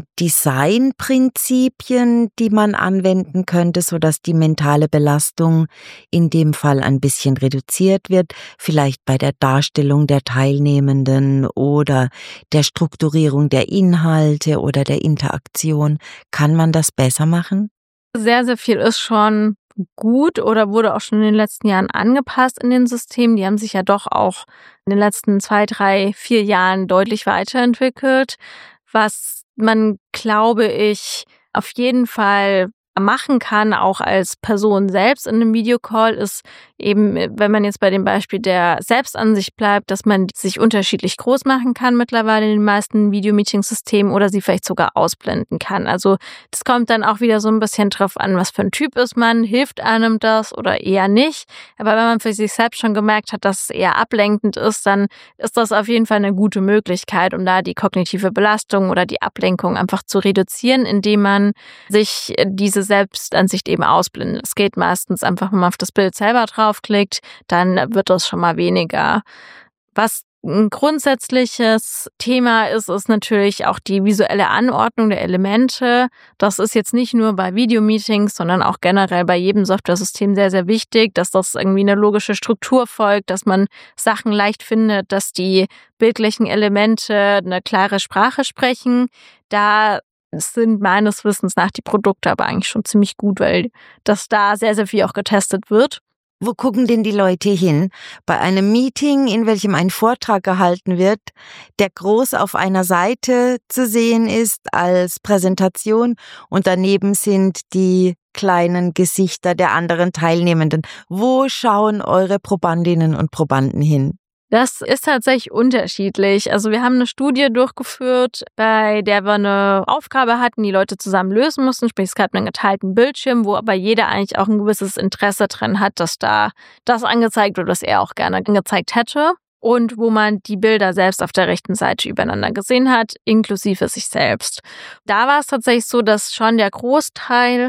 Designprinzipien, die man anwenden könnte, sodass die mentale Belastung in dem Fall ein bisschen reduziert wird? Vielleicht bei der Darstellung der Teilnehmenden oder der Strukturierung der Inhalte oder der Interaktion. Kann man das besser machen? Sehr, sehr viel ist schon gut oder wurde auch schon in den letzten Jahren angepasst in den Systemen. Die haben sich ja doch auch in den letzten 2, 3, 4 Jahren deutlich weiterentwickelt. Was man, glaube ich, auf jeden Fall machen kann, auch als Person selbst in einem Videocall, ist eben, wenn man jetzt bei dem Beispiel der Selbstansicht bleibt, dass man sich unterschiedlich groß machen kann mittlerweile in den meisten Videomeeting-Systemen oder sie vielleicht sogar ausblenden kann. Also das kommt dann auch wieder so ein bisschen drauf an, was für ein Typ ist man, hilft einem das oder eher nicht. Aber wenn man für sich selbst schon gemerkt hat, dass es eher ablenkend ist, dann ist das auf jeden Fall eine gute Möglichkeit, um da die kognitive Belastung oder die Ablenkung einfach zu reduzieren, indem man sich diese Selbstansicht eben ausblendet. Es geht meistens einfach, wenn man auf das Bild selber draufklickt, dann wird das schon mal weniger. Was ein grundsätzliches Thema ist natürlich auch die visuelle Anordnung der Elemente. Das ist jetzt nicht nur bei Videomeetings, sondern auch generell bei jedem Softwaresystem sehr, sehr wichtig, dass das irgendwie eine logische Struktur folgt, dass man Sachen leicht findet, dass die bildlichen Elemente eine klare Sprache sprechen. Da sind meines Wissens nach die Produkte aber eigentlich schon ziemlich gut, weil das da sehr, sehr viel auch getestet wird. Wo gucken denn die Leute hin? Bei einem Meeting, in welchem ein Vortrag gehalten wird, der groß auf einer Seite zu sehen ist als Präsentation und daneben sind die kleinen Gesichter der anderen Teilnehmenden. Wo schauen eure Probandinnen und Probanden hin? Das ist tatsächlich unterschiedlich. Also wir haben eine Studie durchgeführt, bei der wir eine Aufgabe hatten, die Leute zusammen lösen mussten. Sprich, es gab einen geteilten Bildschirm, wo aber jeder eigentlich auch ein gewisses Interesse drin hat, dass da das angezeigt wird, was er auch gerne angezeigt hätte. Und wo man die Bilder selbst auf der rechten Seite übereinander gesehen hat, inklusive sich selbst. Da war es tatsächlich so, dass schon der Großteil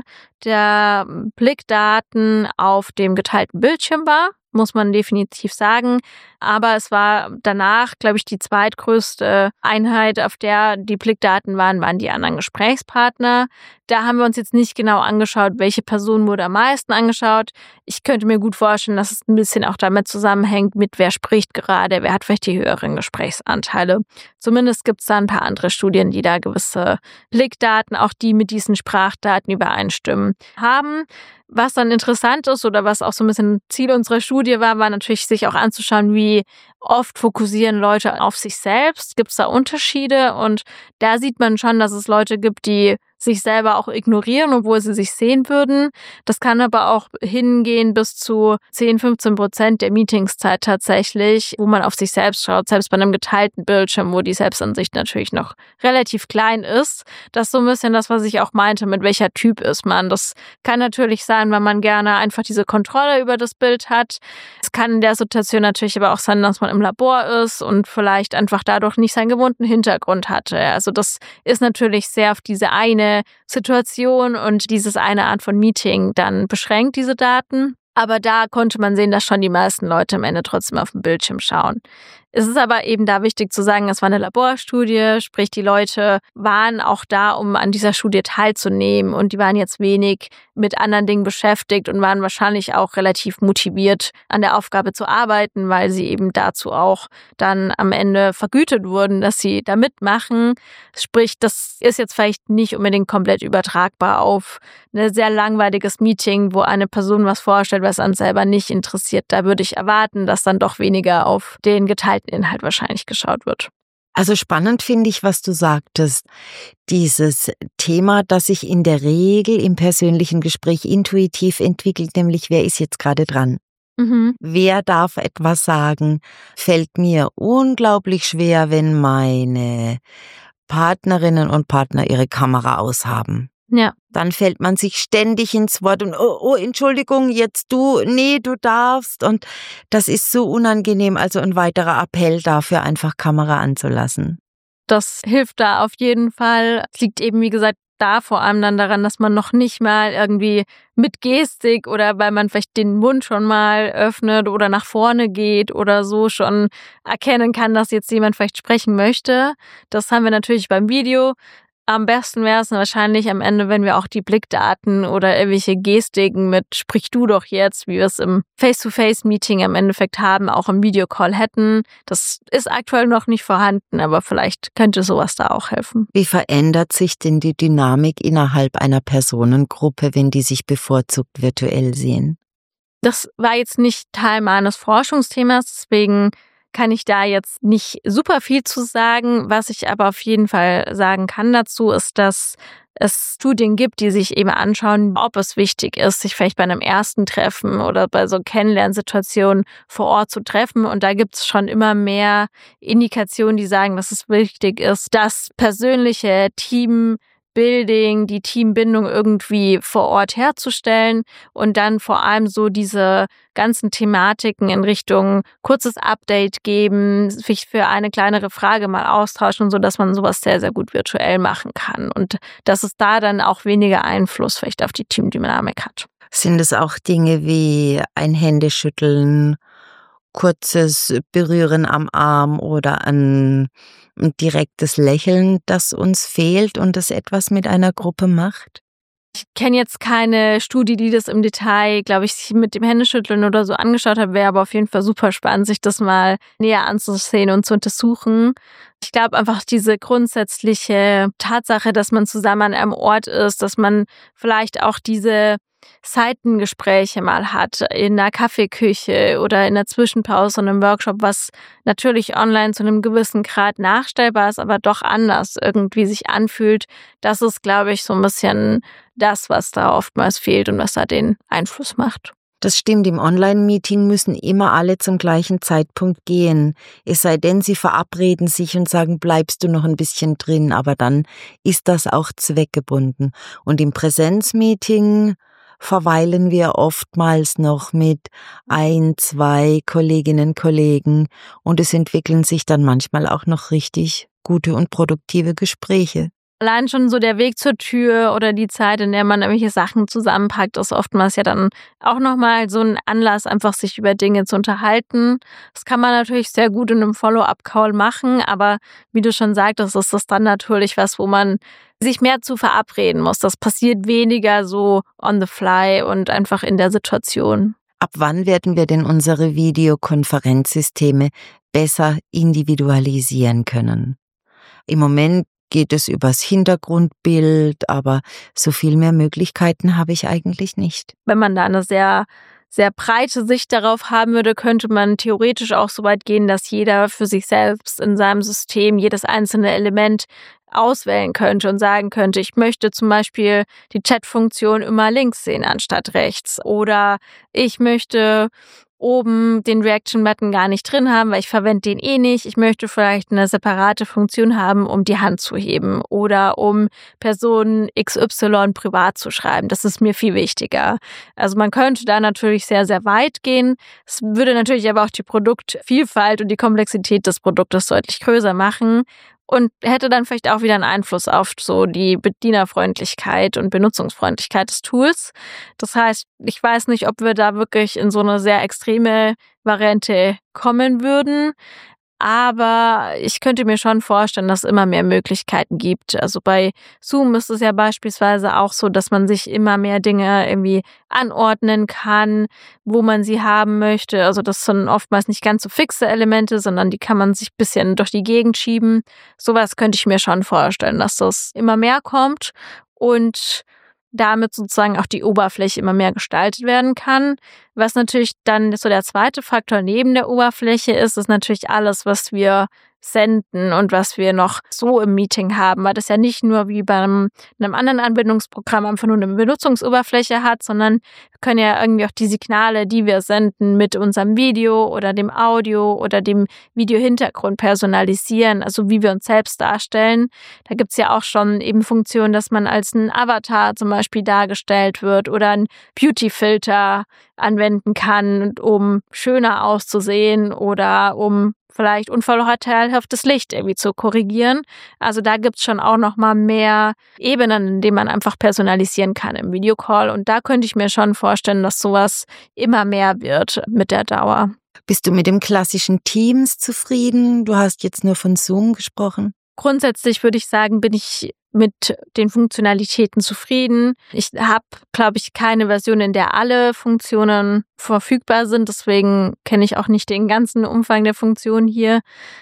der Blickdaten auf dem geteilten Bildschirm war, muss man definitiv sagen. Aber es war danach, glaube ich, die zweitgrößte Einheit, auf der die Blickdaten waren die anderen Gesprächspartner. Da haben wir uns jetzt nicht genau angeschaut, welche Person wurde am meisten angeschaut. Ich könnte mir gut vorstellen, dass es ein bisschen auch damit zusammenhängt, mit wer spricht gerade, wer hat vielleicht die höheren Gesprächsanteile. Zumindest gibt es da ein paar andere Studien, die da gewisse Blickdaten, auch die mit diesen Sprachdaten übereinstimmen, haben. Was dann interessant ist oder was auch so ein bisschen Ziel unserer Studie war natürlich sich auch anzuschauen, wie oft fokussieren Leute auf sich selbst. Gibt es da Unterschiede? Und da sieht man schon, dass es Leute gibt, die sich selber auch ignorieren, obwohl sie sich sehen würden. Das kann aber auch hingehen bis zu 10-15% der Meetingszeit tatsächlich, wo man auf sich selbst schaut, selbst bei einem geteilten Bildschirm, wo die Selbstansicht natürlich noch relativ klein ist. Das ist so ein bisschen das, was ich auch meinte, mit welcher Typ ist man. Das kann natürlich sein, weil man gerne einfach diese Kontrolle über das Bild hat. Es kann in der Situation natürlich aber auch sein, dass man im Labor ist und vielleicht einfach dadurch nicht seinen gewohnten Hintergrund hatte. Also das ist natürlich sehr auf diese eine Situation und dieses eine Art von Meeting dann beschränkt, diese Daten. Aber da konnte man sehen, dass schon die meisten Leute am Ende trotzdem auf den Bildschirm schauen. Es ist aber eben da wichtig zu sagen, es war eine Laborstudie, sprich die Leute waren auch da, um an dieser Studie teilzunehmen und die waren jetzt wenig mit anderen Dingen beschäftigt und waren wahrscheinlich auch relativ motiviert, an der Aufgabe zu arbeiten, weil sie eben dazu auch dann am Ende vergütet wurden, dass sie da mitmachen. Sprich, das ist jetzt vielleicht nicht unbedingt komplett übertragbar auf ein sehr langweiliges Meeting, wo eine Person was vorstellt, was einen selber nicht interessiert. Da würde ich erwarten, dass dann doch weniger auf den geteilten Inhalt wahrscheinlich geschaut wird. Also spannend finde ich, was du sagtest. Dieses Thema, das sich in der Regel im persönlichen Gespräch intuitiv entwickelt, nämlich wer ist jetzt gerade dran? Wer darf etwas sagen? Fällt mir unglaublich schwer, wenn meine Partnerinnen und Partner ihre Kamera aushaben. Ja. Dann fällt man sich ständig ins Wort und oh, Entschuldigung, jetzt du, nee, du darfst. Und das ist so unangenehm. Also ein weiterer Appell dafür, einfach Kamera anzulassen. Das hilft da auf jeden Fall. Es liegt eben, wie gesagt, da vor allem dann daran, dass man noch nicht mal irgendwie mit Gestik oder weil man vielleicht den Mund schon mal öffnet oder nach vorne geht oder so schon erkennen kann, dass jetzt jemand vielleicht sprechen möchte. Das haben wir natürlich beim Video. Am besten wäre es wahrscheinlich am Ende, wenn wir auch die Blickdaten oder irgendwelche Gestiken mit sprich du doch jetzt, wie wir es im Face-to-Face-Meeting im Endeffekt haben, auch im Videocall hätten. Das ist aktuell noch nicht vorhanden, aber vielleicht könnte sowas da auch helfen. Wie verändert sich denn die Dynamik innerhalb einer Personengruppe, wenn die sich bevorzugt virtuell sehen? Das war jetzt nicht Teil meines Forschungsthemas, deswegen kann ich da jetzt nicht super viel zu sagen. Was ich aber auf jeden Fall sagen kann dazu, ist, dass es Studien gibt, die sich eben anschauen, ob es wichtig ist, sich vielleicht bei einem ersten Treffen oder bei so Kennenlernsituationen vor Ort zu treffen. Und da gibt es schon immer mehr Indikationen, die sagen, dass es wichtig ist, das persönliche Teambuilding, die Teambindung irgendwie vor Ort herzustellen und dann vor allem so diese ganzen Thematiken in Richtung kurzes Update geben, sich für eine kleinere Frage mal austauschen, so dass man sowas sehr, sehr gut virtuell machen kann und dass es da dann auch weniger Einfluss vielleicht auf die Teamdynamik hat. Sind es auch Dinge wie ein Händeschütteln, kurzes Berühren am Arm oder ein direktes Lächeln, das uns fehlt und das etwas mit einer Gruppe macht? Ich kenne jetzt keine Studie, die das im Detail, glaube ich, mit dem Händeschütteln oder so angeschaut hat, wäre aber auf jeden Fall super spannend, sich das mal näher anzusehen und zu untersuchen. Ich glaube einfach diese grundsätzliche Tatsache, dass man zusammen an einem Ort ist, dass man vielleicht auch diese Seitengespräche mal hat in einer Kaffeeküche oder in der Zwischenpause und einem Workshop, was natürlich online zu einem gewissen Grad nachstellbar ist, aber doch anders irgendwie sich anfühlt. Das ist, glaube ich, so ein bisschen das, was da oftmals fehlt und was da den Einfluss macht. Das stimmt, im Online-Meeting müssen immer alle zum gleichen Zeitpunkt gehen. Es sei denn, sie verabreden sich und sagen, bleibst du noch ein bisschen drin, aber dann ist das auch zweckgebunden. Und im Präsenzmeeting verweilen wir oftmals noch mit 1, 2 Kolleginnen und Kollegen und es entwickeln sich dann manchmal auch noch richtig gute und produktive Gespräche. Allein schon so der Weg zur Tür oder die Zeit, in der man irgendwelche Sachen zusammenpackt, ist oftmals ja dann auch nochmal so ein Anlass, einfach sich über Dinge zu unterhalten. Das kann man natürlich sehr gut in einem Follow-up-Call machen, aber wie du schon sagtest, ist das dann natürlich was, wo man sich mehr zu verabreden muss. Das passiert weniger so on the fly und einfach in der Situation. Ab wann werden wir denn unsere Videokonferenzsysteme besser individualisieren können? Im Moment geht es übers Hintergrundbild, aber so viel mehr Möglichkeiten habe ich eigentlich nicht. Wenn man da eine sehr, sehr breite Sicht darauf haben würde, könnte man theoretisch auch so weit gehen, dass jeder für sich selbst in seinem System jedes einzelne Element auswählen könnte und sagen könnte, ich möchte zum Beispiel die Chat-Funktion immer links sehen anstatt rechts, oder ich möchte oben den Reaction-Button gar nicht drin haben, weil ich verwende den eh nicht. Ich möchte vielleicht eine separate Funktion haben, um die Hand zu heben oder um Person XY privat zu schreiben. Das ist mir viel wichtiger. Also man könnte da natürlich sehr, sehr weit gehen. Es würde natürlich aber auch die Produktvielfalt und die Komplexität des Produktes deutlich größer machen und hätte dann vielleicht auch wieder einen Einfluss auf so die Bedienerfreundlichkeit und Benutzungsfreundlichkeit des Tools. Das heißt, ich weiß nicht, ob wir da wirklich in so eine sehr extreme Variante kommen würden. Aber ich könnte mir schon vorstellen, dass es immer mehr Möglichkeiten gibt. Also bei Zoom ist es ja beispielsweise auch so, dass man sich immer mehr Dinge irgendwie anordnen kann, wo man sie haben möchte. Also das sind oftmals nicht ganz so fixe Elemente, sondern die kann man sich ein bisschen durch die Gegend schieben. Sowas könnte ich mir schon vorstellen, dass das immer mehr kommt und damit sozusagen auch die Oberfläche immer mehr gestaltet werden kann. Was natürlich dann so der zweite Faktor neben der Oberfläche ist, ist natürlich alles, was wir senden und was wir noch so im Meeting haben, weil das ja nicht nur wie bei einem anderen Anbindungsprogramm einfach nur eine Benutzungsoberfläche hat, sondern wir können ja irgendwie auch die Signale, die wir senden, mit unserem Video oder dem Audio oder dem Videohintergrund personalisieren, also wie wir uns selbst darstellen. Da gibt's ja auch schon eben Funktionen, dass man als ein Avatar zum Beispiel dargestellt wird oder ein Beauty-Filter anwenden kann, um schöner auszusehen oder um vielleicht unvorteilhaftes Licht irgendwie zu korrigieren. Also da gibt's schon auch noch mal mehr Ebenen, in denen man einfach personalisieren kann im Videocall. Und da könnte ich mir schon vorstellen, dass sowas immer mehr wird mit der Dauer. Bist du mit dem klassischen Teams zufrieden? Du hast jetzt nur von Zoom gesprochen. Grundsätzlich würde ich sagen, bin ich mit den Funktionalitäten zufrieden. Ich habe, glaube ich, keine Version, in der alle Funktionen verfügbar sind. Deswegen kenne ich auch nicht den ganzen Umfang der Funktionen hier.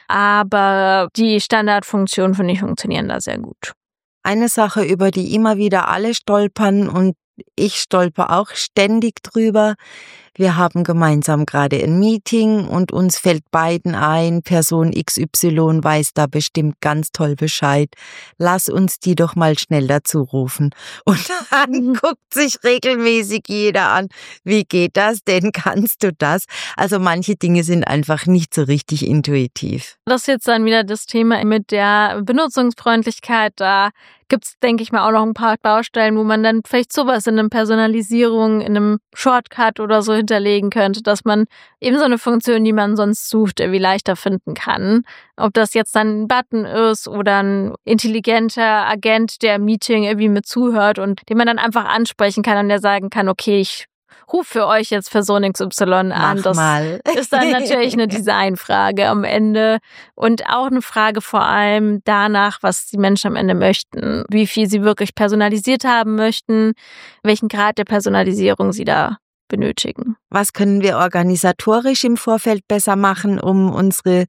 Aber die Standardfunktionen, finde ich, funktionieren da sehr gut. Eine Sache, über die immer wieder alle stolpern und ich stolper auch ständig drüber. Wir haben gemeinsam gerade ein Meeting und uns fällt beiden ein, Person XY weiß da bestimmt ganz toll Bescheid. Lass uns die doch mal schnell dazu rufen. Und dann guckt sich regelmäßig jeder an. Wie geht das denn? Kannst du das? Also manche Dinge sind einfach nicht so richtig intuitiv. Das ist jetzt dann wieder das Thema mit der Benutzungsfreundlichkeit. Da gibt's, denke ich mal, auch noch ein paar Baustellen, wo man dann vielleicht sowas in einer Personalisierung, in einem Shortcut oder so hinterlegen könnte, dass man eben so eine Funktion, die man sonst sucht, irgendwie leichter finden kann. Ob das jetzt dann ein Button ist oder ein intelligenter Agent, der im Meeting irgendwie mit zuhört und den man dann einfach ansprechen kann und der sagen kann, okay, ich ruf für euch jetzt Person XY an. Das ist dann natürlich eine Designfrage am Ende und auch eine Frage vor allem danach, was die Menschen am Ende möchten, wie viel sie wirklich personalisiert haben möchten, welchen Grad der Personalisierung sie da benötigen. Was können wir organisatorisch im Vorfeld besser machen, um unsere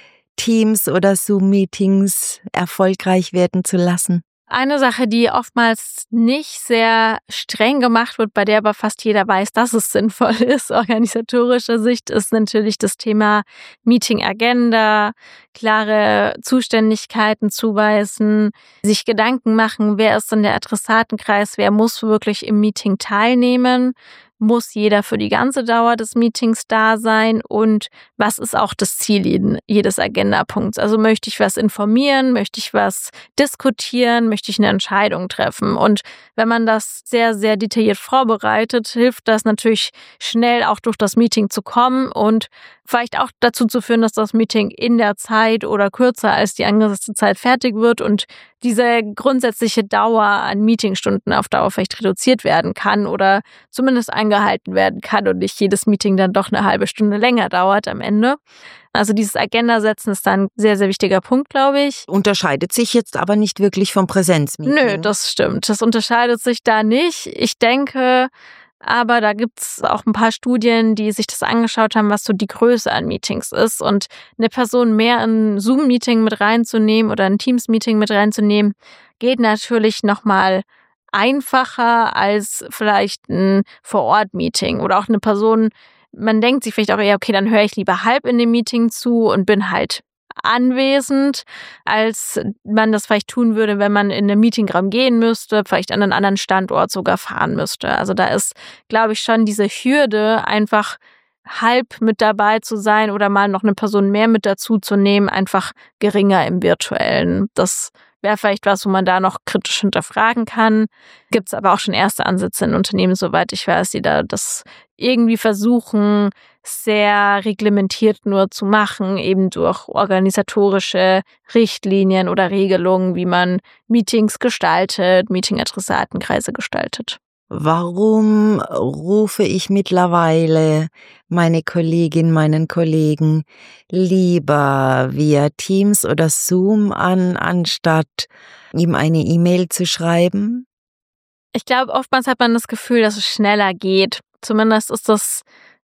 Teams oder Zoom-Meetings erfolgreich werden zu lassen? Eine Sache, die oftmals nicht sehr streng gemacht wird, bei der aber fast jeder weiß, dass es sinnvoll ist, organisatorischer Sicht, ist natürlich das Thema Meeting-Agenda, klare Zuständigkeiten zuweisen, sich Gedanken machen, wer ist denn der Adressatenkreis, wer muss wirklich im Meeting teilnehmen, muss jeder für die ganze Dauer des Meetings da sein und was ist auch das Ziel jedes Agendapunkts? Also möchte ich was informieren, möchte ich was diskutieren, möchte ich eine Entscheidung treffen? Und wenn man das sehr, sehr detailliert vorbereitet, hilft das natürlich schnell auch durch das Meeting zu kommen und vielleicht auch dazu zu führen, dass das Meeting in der Zeit oder kürzer als die angesetzte Zeit fertig wird und diese grundsätzliche Dauer an Meetingstunden auf Dauer vielleicht reduziert werden kann oder zumindest eingehalten werden kann und nicht jedes Meeting dann doch eine halbe Stunde länger dauert am Ende. Also dieses Agenda-Setzen ist dann ein sehr, sehr wichtiger Punkt, glaube ich. Unterscheidet sich jetzt aber nicht wirklich vom Präsenzmeeting. Nö, das stimmt. Das unterscheidet sich da nicht. Ich denke, aber da gibt's auch ein paar Studien, die sich das angeschaut haben, was so die Größe an Meetings ist. Und eine Person mehr in ein Zoom-Meeting mit reinzunehmen oder ein Teams-Meeting mit reinzunehmen, geht natürlich nochmal einfacher als vielleicht ein Vor-Ort-Meeting oder auch eine Person. Man denkt sich vielleicht auch eher, okay, dann höre ich lieber halb in dem Meeting zu und bin halt anwesend, als man das vielleicht tun würde, wenn man in einen Meetingraum gehen müsste, vielleicht an einen anderen Standort sogar fahren müsste. Also da ist, glaube ich, schon diese Hürde, einfach halb mit dabei zu sein oder mal noch eine Person mehr mit dazu zu nehmen, einfach geringer im Virtuellen. Das wäre vielleicht was, wo man da noch kritisch hinterfragen kann. Gibt es aber auch schon erste Ansätze in Unternehmen, soweit ich weiß, die da das irgendwie versuchen, sehr reglementiert nur zu machen, eben durch organisatorische Richtlinien oder Regelungen, wie man Meetings gestaltet, Meeting-Adressatenkreise gestaltet. Warum rufe ich mittlerweile meine Kollegin, meinen Kollegen lieber via Teams oder Zoom an, anstatt ihm eine E-Mail zu schreiben? Ich glaube, oftmals hat man das Gefühl, dass es schneller geht. Zumindest ist das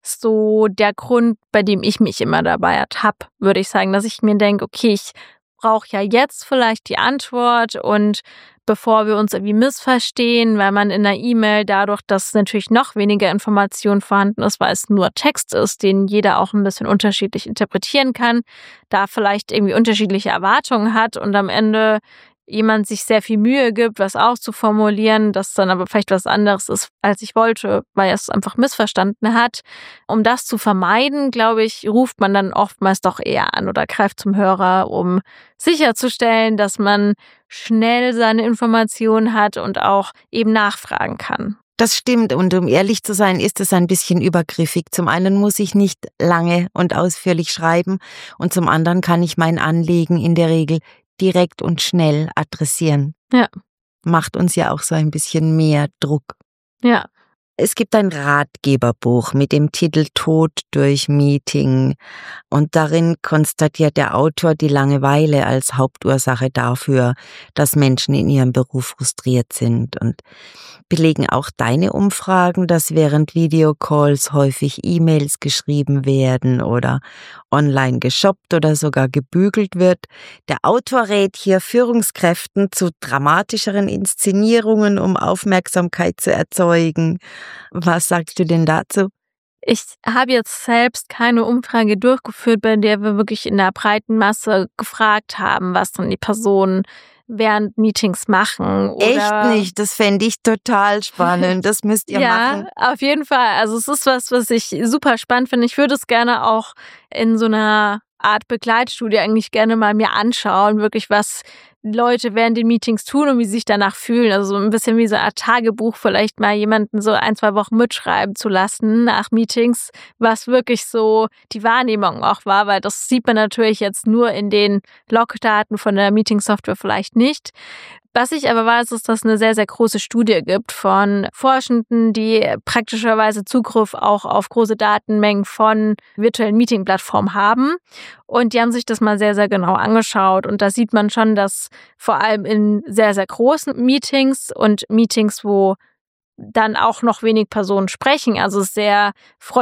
so der Grund, bei dem ich mich immer dabei ertappe, würde ich sagen, dass ich mir denke, okay, ich brauche ja jetzt vielleicht die Antwort und bevor wir uns irgendwie missverstehen, weil man in einer E-Mail dadurch, dass natürlich noch weniger Information vorhanden ist, weil es nur Text ist, den jeder auch ein bisschen unterschiedlich interpretieren kann, da vielleicht irgendwie unterschiedliche Erwartungen hat und am Ende jemand sich sehr viel Mühe gibt, was auszuformulieren, das dann aber vielleicht was anderes ist, als ich wollte, weil er es einfach missverstanden hat. Um das zu vermeiden, glaube ich, ruft man dann oftmals doch eher an oder greift zum Hörer, um sicherzustellen, dass man schnell seine Informationen hat und auch eben nachfragen kann. Das stimmt und um ehrlich zu sein, ist es ein bisschen übergriffig. Zum einen muss ich nicht lange und ausführlich schreiben und zum anderen kann ich mein Anliegen in der Regel direkt und schnell adressieren. Ja. Macht uns ja auch so ein bisschen mehr Druck. Ja. Es gibt ein Ratgeberbuch mit dem Titel Tod durch Meeting und darin konstatiert der Autor die Langeweile als Hauptursache dafür, dass Menschen in ihrem Beruf frustriert sind. Und belegen auch deine Umfragen, dass während Videocalls häufig E-Mails geschrieben werden oder online geshoppt oder sogar gebügelt wird. Der Autor rät hier Führungskräften zu dramatischeren Inszenierungen, um Aufmerksamkeit zu erzeugen. Was sagst du denn dazu? Ich habe jetzt selbst keine Umfrage durchgeführt, bei der wir wirklich in der breiten Masse gefragt haben, was dann die Personen während Meetings machen. Oder echt nicht? Das fände ich total spannend. Das müsst ihr machen. Ja, auf jeden Fall. Also es ist was ich super spannend finde. Ich würde es gerne auch in so einer Art Begleitstudie eigentlich gerne mal mir anschauen, wirklich was Leute während den Meetings tun und wie sie sich danach fühlen. Also so ein bisschen wie so eine Art Tagebuch, vielleicht mal jemanden so 1-2 Wochen mitschreiben zu lassen nach Meetings, was wirklich so die Wahrnehmung auch war, weil das sieht man natürlich jetzt nur in den Logdaten von der Meeting-Software vielleicht nicht. Was ich aber weiß, ist, dass es eine sehr, sehr große Studie gibt von Forschenden, die praktischerweise Zugriff auch auf große Datenmengen von virtuellen Meeting-Plattformen haben. Und die haben sich das mal sehr, sehr genau angeschaut. Und da sieht man schon, dass vor allem in sehr, sehr großen Meetings und Meetings, wo dann auch noch wenig Personen sprechen, also sehr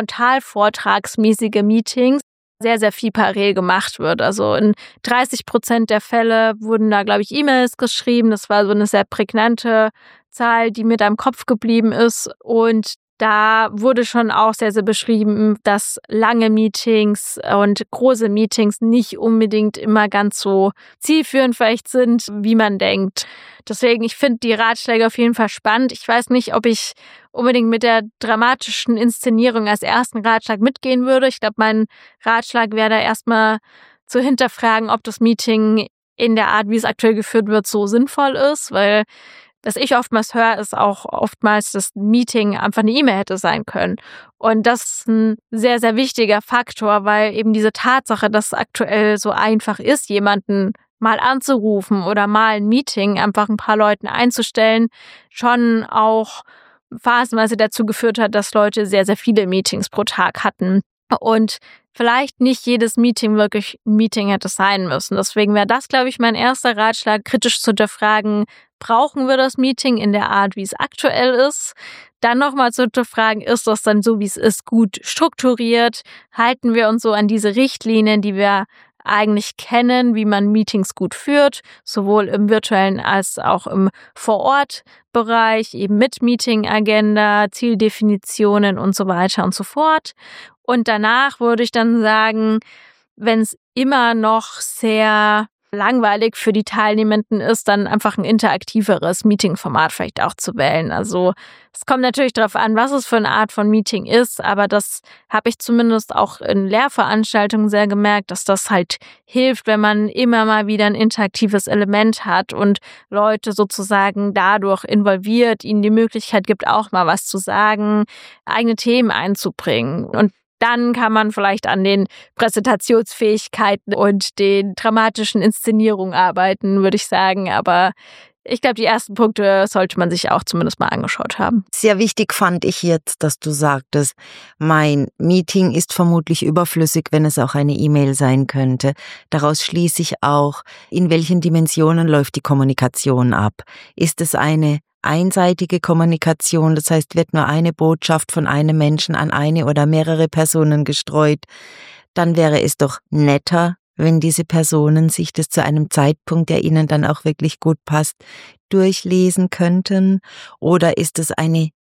frontalvortragsmäßige Meetings, sehr, sehr viel parallel gemacht wird. Also in 30% der Fälle wurden da, glaube ich, E-Mails geschrieben. Das war so eine sehr prägnante Zahl, die mir da im Kopf geblieben ist. Und da wurde schon auch sehr, sehr beschrieben, dass lange Meetings und große Meetings nicht unbedingt immer ganz so zielführend vielleicht sind, wie man denkt. Deswegen, ich finde die Ratschläge auf jeden Fall spannend. Ich weiß nicht, ob ich unbedingt mit der dramatischen Inszenierung als ersten Ratschlag mitgehen würde. Ich glaube, mein Ratschlag wäre da erstmal zu hinterfragen, ob das Meeting in der Art, wie es aktuell geführt wird, so sinnvoll ist, weil was ich oftmals höre, ist auch oftmals, dass ein Meeting einfach eine E-Mail hätte sein können. Und das ist ein sehr, sehr wichtiger Faktor, weil eben diese Tatsache, dass es aktuell so einfach ist, jemanden mal anzurufen oder mal ein Meeting einfach ein paar Leuten einzustellen, schon auch phasenweise dazu geführt hat, dass Leute sehr, sehr viele Meetings pro Tag hatten. Und vielleicht nicht jedes Meeting wirklich ein Meeting hätte sein müssen. Deswegen wäre das, glaube ich, mein erster Ratschlag, kritisch zu hinterfragen, brauchen wir das Meeting in der Art, wie es aktuell ist? Dann nochmal zu hinterfragen, ist das dann so, wie es ist, gut strukturiert? Halten wir uns so an diese Richtlinien, die wir eigentlich kennen, wie man Meetings gut führt, sowohl im virtuellen als auch im Vor-Ort-Bereich, eben mit Meeting-Agenda, Zieldefinitionen und so weiter und so fort. Und danach würde ich dann sagen, wenn es immer noch sehr langweilig für die Teilnehmenden ist, dann einfach ein interaktiveres Meeting-Format vielleicht auch zu wählen. Also es kommt natürlich darauf an, was es für eine Art von Meeting ist, aber das habe ich zumindest auch in Lehrveranstaltungen sehr gemerkt, dass das halt hilft, wenn man immer mal wieder ein interaktives Element hat und Leute sozusagen dadurch involviert, ihnen die Möglichkeit gibt, auch mal was zu sagen, eigene Themen einzubringen. Und dann kann man vielleicht an den Präsentationsfähigkeiten und den dramatischen Inszenierungen arbeiten, würde ich sagen. Aber ich glaube, die ersten Punkte sollte man sich auch zumindest mal angeschaut haben. Sehr wichtig fand ich jetzt, dass du sagtest, mein Meeting ist vermutlich überflüssig, wenn es auch eine E-Mail sein könnte. Daraus schließe ich auch, in welchen Dimensionen läuft die Kommunikation ab? Ist es eine einseitige Kommunikation, das heißt, wird nur eine Botschaft von einem Menschen an eine oder mehrere Personen gestreut, dann wäre es doch netter, wenn diese Personen sich das zu einem Zeitpunkt, der ihnen dann auch wirklich gut passt, durchlesen könnten? Oder ist es eine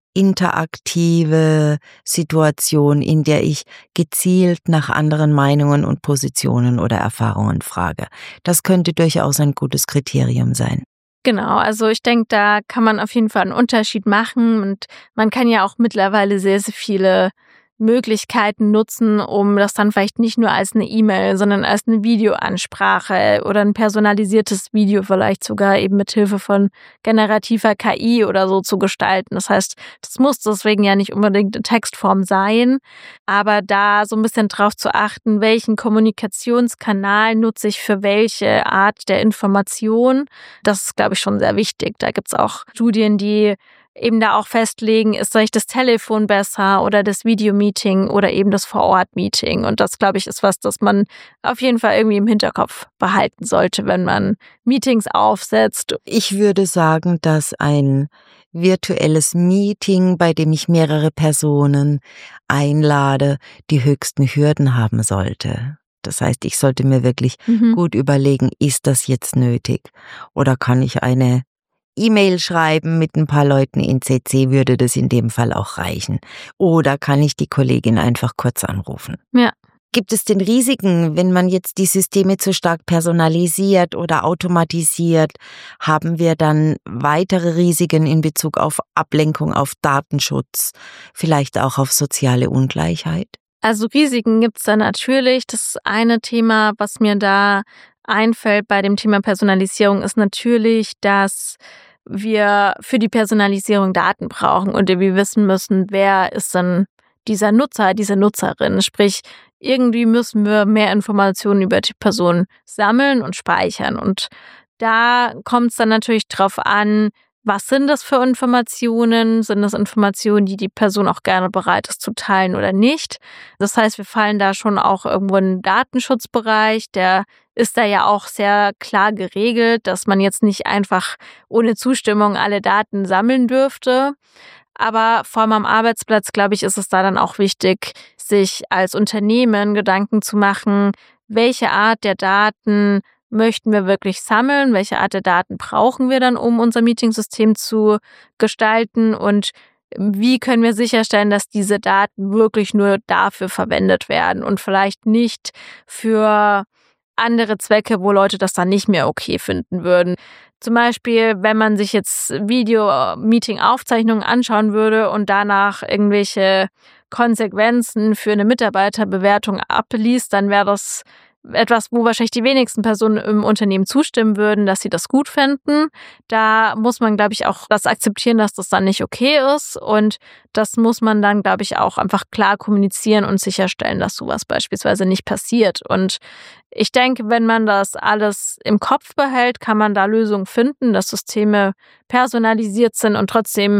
interaktive Situation, in der ich gezielt nach anderen Meinungen und Positionen oder Erfahrungen frage? Das könnte durchaus ein gutes Kriterium sein. Genau, also ich denke, da kann man auf jeden Fall einen Unterschied machen und man kann ja auch mittlerweile sehr, sehr viele Möglichkeiten nutzen, um das dann vielleicht nicht nur als eine E-Mail, sondern als eine Videoansprache oder ein personalisiertes Video vielleicht sogar eben mit Hilfe von generativer KI oder so zu gestalten. Das heißt, das muss deswegen ja nicht unbedingt in Textform sein, aber da so ein bisschen drauf zu achten, welchen Kommunikationskanal nutze ich für welche Art der Information, das ist, glaube ich, schon sehr wichtig. Da gibt's auch Studien, die eben da auch festlegen, ist vielleicht das Telefon besser oder das Videomeeting oder eben das Vor-Ort-Meeting. Und das, glaube ich, ist was, das man auf jeden Fall irgendwie im Hinterkopf behalten sollte, wenn man Meetings aufsetzt. Ich würde sagen, dass ein virtuelles Meeting, bei dem ich mehrere Personen einlade, die höchsten Hürden haben sollte. Das heißt, ich sollte mir wirklich gut überlegen, ist das jetzt nötig? Oder kann ich eine E-Mail schreiben mit ein paar Leuten in CC, würde das in dem Fall auch reichen. Oder kann ich die Kollegin einfach kurz anrufen? Ja. Gibt es denn Risiken, wenn man jetzt die Systeme zu stark personalisiert oder automatisiert? Haben wir dann weitere Risiken in Bezug auf Ablenkung, auf Datenschutz, vielleicht auch auf soziale Ungleichheit? Also Risiken gibt's da natürlich. Das eine Thema, was mir da einfällt bei dem Thema Personalisierung, ist natürlich, dass wir für die Personalisierung Daten brauchen und wir wissen müssen, wer ist denn dieser Nutzer, diese Nutzerin. Sprich, irgendwie müssen wir mehr Informationen über die Person sammeln und speichern. Und da kommt es dann natürlich drauf an, was sind das für Informationen? Sind das Informationen, die die Person auch gerne bereit ist zu teilen oder nicht? Das heißt, wir fallen da schon auch irgendwo in den Datenschutzbereich. Der ist da ja auch sehr klar geregelt, dass man jetzt nicht einfach ohne Zustimmung alle Daten sammeln dürfte. Aber vor allem am Arbeitsplatz, glaube ich, ist es da dann auch wichtig, sich als Unternehmen Gedanken zu machen, welche Art der Daten möchten wir wirklich sammeln, welche Art der Daten brauchen wir dann, um unser Meetingsystem zu gestalten und wie können wir sicherstellen, dass diese Daten wirklich nur dafür verwendet werden und vielleicht nicht für andere Zwecke, wo Leute das dann nicht mehr okay finden würden. Zum Beispiel, wenn man sich jetzt Video-Meeting-Aufzeichnungen anschauen würde und danach irgendwelche Konsequenzen für eine Mitarbeiterbewertung abliest, dann wäre das etwas, wo wahrscheinlich die wenigsten Personen im Unternehmen zustimmen würden, dass sie das gut fänden. Da muss man, glaube ich, auch das akzeptieren, dass das dann nicht okay ist. Und das muss man dann, glaube ich, auch einfach klar kommunizieren und sicherstellen, dass sowas beispielsweise nicht passiert. Und ich denke, wenn man das alles im Kopf behält, kann man da Lösungen finden, dass Systeme personalisiert sind und trotzdem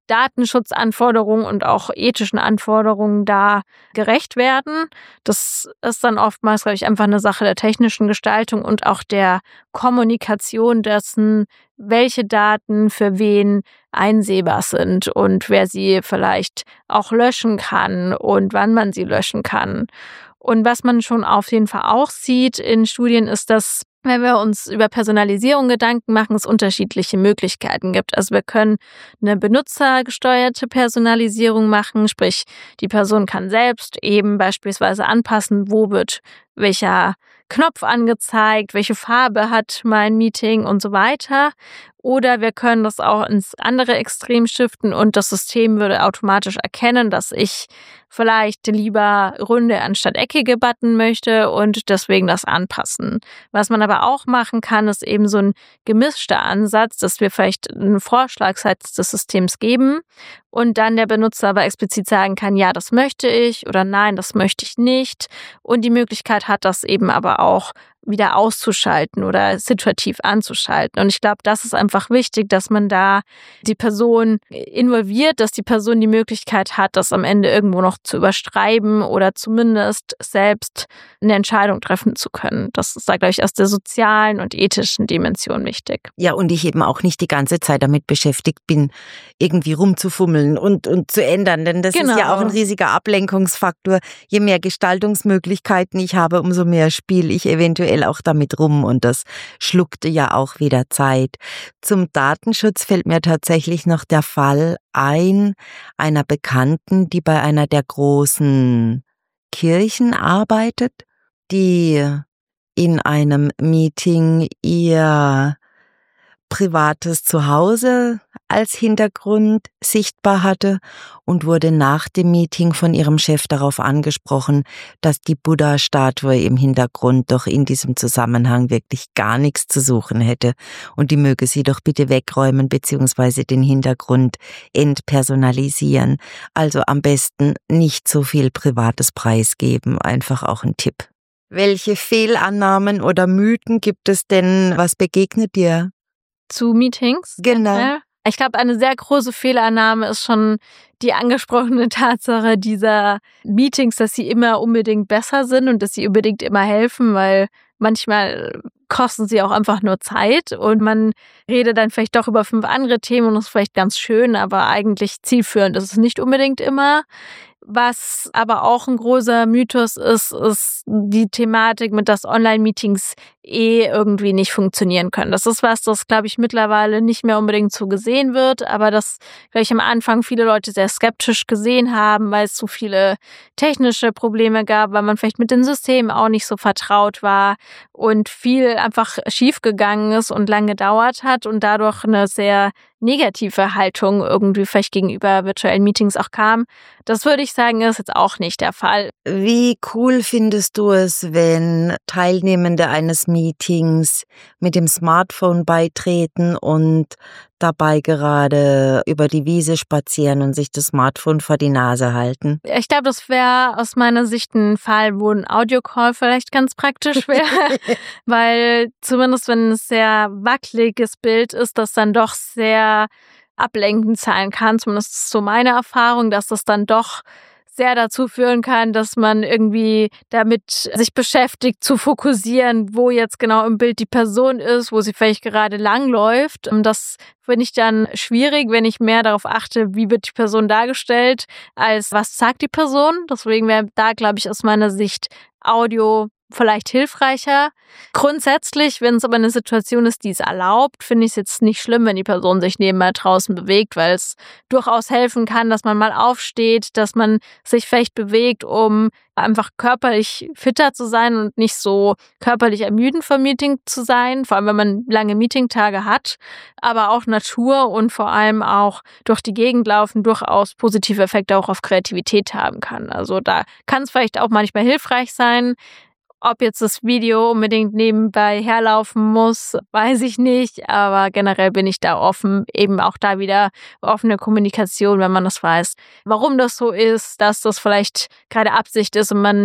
Datenschutzanforderungen und auch ethischen Anforderungen da gerecht werden. Das ist dann oftmals, glaube ich, einfach eine Sache der technischen Gestaltung und auch der Kommunikation dessen, welche Daten für wen einsehbar sind und wer sie vielleicht auch löschen kann und wann man sie löschen kann. Und was man schon auf jeden Fall auch sieht in Studien ist, dass, wenn wir uns über Personalisierung Gedanken machen, es unterschiedliche Möglichkeiten gibt. Also wir können eine benutzergesteuerte Personalisierung machen, sprich die Person kann selbst eben beispielsweise anpassen, wo wird welcher Knopf angezeigt, welche Farbe hat mein Meeting und so weiter. Oder wir können das auch ins andere Extrem shiften und das System würde automatisch erkennen, dass ich vielleicht lieber runde anstatt eckige Button möchte und deswegen das anpassen. Was man aber auch machen kann, ist eben so ein gemischter Ansatz, dass wir vielleicht einen Vorschlag seitens des Systems geben und dann der Benutzer aber explizit sagen kann, ja, das möchte ich oder nein, das möchte ich nicht. Und die Möglichkeit hat, das eben aber auch wieder auszuschalten oder situativ anzuschalten. Und ich glaube, das ist einfach wichtig, dass man da die Person involviert, dass die Person die Möglichkeit hat, das am Ende irgendwo noch zu überschreiben oder zumindest selbst eine Entscheidung treffen zu können. Das ist da, glaube ich, aus der sozialen und ethischen Dimension wichtig. Ja, und ich eben auch nicht die ganze Zeit damit beschäftigt bin, irgendwie rumzufummeln und zu ändern, denn das ist ja auch ein riesiger Ablenkungsfaktor. Je mehr Gestaltungsmöglichkeiten ich habe, umso mehr spiele ich eventuell auch damit rum und das schluckte ja auch wieder Zeit. Zum Datenschutz fällt mir tatsächlich noch der Fall ein, einer Bekannten, die bei einer der großen Kirchen arbeitet, die in einem Meeting ihr privates Zuhause als Hintergrund sichtbar hatte und wurde nach dem Meeting von ihrem Chef darauf angesprochen, dass die Buddha-Statue im Hintergrund doch in diesem Zusammenhang wirklich gar nichts zu suchen hätte und die möge sie doch bitte wegräumen bzw. den Hintergrund entpersonalisieren. Also am besten nicht so viel Privates preisgeben, einfach auch ein Tipp. Welche Fehlannahmen oder Mythen gibt es denn? Was begegnet dir? Zu Meetings? Genau. Ich glaube, eine sehr große Fehlannahme ist schon die angesprochene Tatsache dieser Meetings, dass sie immer unbedingt besser sind und dass sie unbedingt immer helfen, weil manchmal kosten sie auch einfach nur Zeit und man redet dann vielleicht doch über 5 andere Themen und das ist vielleicht ganz schön, aber eigentlich zielführend ist es nicht unbedingt immer. Was aber auch ein großer Mythos ist die Thematik, mit dass Online-Meetings irgendwie nicht funktionieren können. Das ist was, das, glaube ich, mittlerweile nicht mehr unbedingt so gesehen wird, aber das, glaube ich, am Anfang viele Leute sehr skeptisch gesehen haben, weil es so viele technische Probleme gab, weil man vielleicht mit den Systemen auch nicht so vertraut war und viel einfach schiefgegangen ist und lange gedauert hat und dadurch eine sehr negative Haltung irgendwie vielleicht gegenüber virtuellen Meetings auch kam. Das würde ich sagen, ist jetzt auch nicht der Fall. Wie cool findest du es, wenn Teilnehmende eines Meetings mit dem Smartphone beitreten und dabei gerade über die Wiese spazieren und sich das Smartphone vor die Nase halten? Ich glaube, das wäre aus meiner Sicht ein Fall, wo ein Audiocall vielleicht ganz praktisch wäre, weil zumindest wenn es sehr wackeliges Bild ist, das dann doch sehr ablenkend sein kann. Zumindest ist so meine Erfahrung, dass das dann doch sehr dazu führen kann, dass man irgendwie damit sich beschäftigt, zu fokussieren, wo jetzt genau im Bild die Person ist, wo sie vielleicht gerade langläuft. Das finde ich dann schwierig, wenn ich mehr darauf achte, wie wird die Person dargestellt, als was sagt die Person. Deswegen wäre da, glaube ich, aus meiner Sicht Audio vielleicht hilfreicher. Grundsätzlich, wenn es aber eine Situation ist, die es erlaubt, finde ich es jetzt nicht schlimm, wenn die Person sich nebenbei draußen bewegt, weil es durchaus helfen kann, dass man mal aufsteht, dass man sich vielleicht bewegt, um einfach körperlich fitter zu sein und nicht so körperlich ermüdend vom Meeting zu sein, vor allem wenn man lange Meetingtage hat, aber auch Natur und vor allem auch durch die Gegend laufen durchaus positive Effekte auch auf Kreativität haben kann. Also da kann es vielleicht auch manchmal hilfreich sein. Ob jetzt das Video unbedingt nebenbei herlaufen muss, weiß ich nicht, aber generell bin ich da offen, eben auch da wieder offene Kommunikation, wenn man das weiß, warum das so ist, dass das vielleicht gerade Absicht ist und man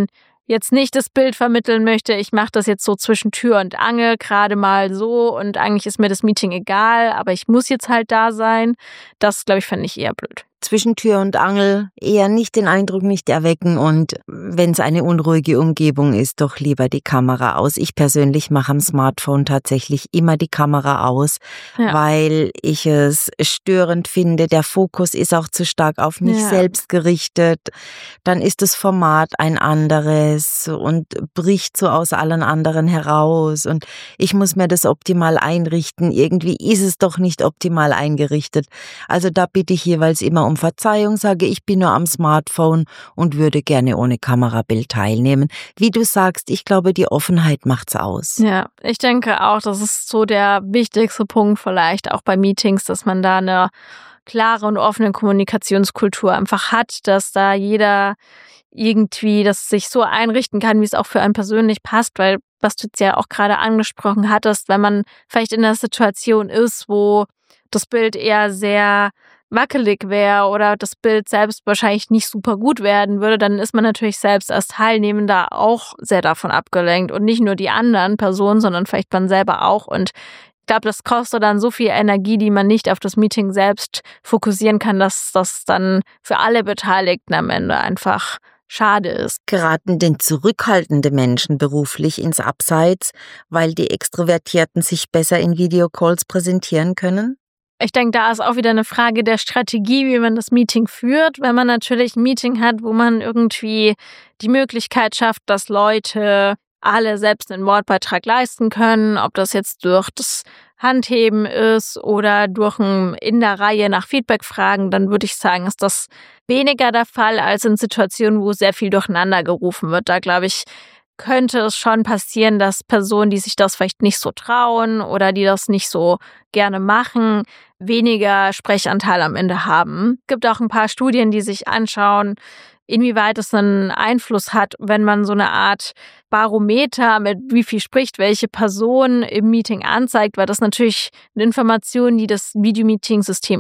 jetzt nicht das Bild vermitteln möchte, ich mache das jetzt so zwischen Tür und Angel gerade mal so und eigentlich ist mir das Meeting egal, aber ich muss jetzt halt da sein. Das, glaube ich, fände ich eher blöd. Zwischen Tür und Angel eher nicht den Eindruck nicht erwecken und wenn es eine unruhige Umgebung ist, doch lieber die Kamera aus. Ich persönlich mache am Smartphone tatsächlich immer die Kamera aus, weil ich es störend finde. Der Fokus ist auch zu stark auf mich selbst gerichtet. Dann ist das Format ein anderes und bricht so aus allen anderen heraus und ich muss mir das optimal einrichten. Irgendwie ist es doch nicht optimal eingerichtet. Also da bitte ich jeweils immer um Verzeihung, sage ich bin nur am Smartphone und würde gerne ohne Kamerabild teilnehmen. Wie du sagst, ich glaube, die Offenheit macht's aus. Ja, ich denke auch, das ist so der wichtigste Punkt vielleicht auch bei Meetings, dass man da eine klare und offene Kommunikationskultur einfach hat, dass da jeder irgendwie das sich so einrichten kann, wie es auch für einen persönlich passt, weil was du jetzt ja auch gerade angesprochen hattest, wenn man vielleicht in einer Situation ist, wo das Bild eher sehr wackelig wäre oder das Bild selbst wahrscheinlich nicht super gut werden würde, dann ist man natürlich selbst als Teilnehmender auch sehr davon abgelenkt und nicht nur die anderen Personen, sondern vielleicht man selber auch und ich glaube, das kostet dann so viel Energie, die man nicht auf das Meeting selbst fokussieren kann, dass das dann für alle Beteiligten am Ende einfach schade ist. Geraten denn zurückhaltende Menschen beruflich ins Abseits, weil die Extrovertierten sich besser in Videocalls präsentieren können? Ich denke, da ist auch wieder eine Frage der Strategie, wie man das Meeting führt. Wenn man natürlich ein Meeting hat, wo man irgendwie die Möglichkeit schafft, dass Leute alle selbst einen Wortbeitrag leisten können, ob das jetzt durch das Handheben ist oder durch ein in der Reihe nach Feedback fragen, dann würde ich sagen, ist das weniger der Fall als in Situationen, wo sehr viel durcheinander gerufen wird. Da, glaube ich, könnte es schon passieren, dass Personen, die sich das vielleicht nicht so trauen oder die das nicht so gerne machen, weniger Sprechanteil am Ende haben. Es gibt auch ein paar Studien, die sich anschauen, inwieweit es einen Einfluss hat, wenn man so eine Art Barometer mit wie viel spricht welche Person im Meeting anzeigt, weil das natürlich eine Information, die das Videomeeting-System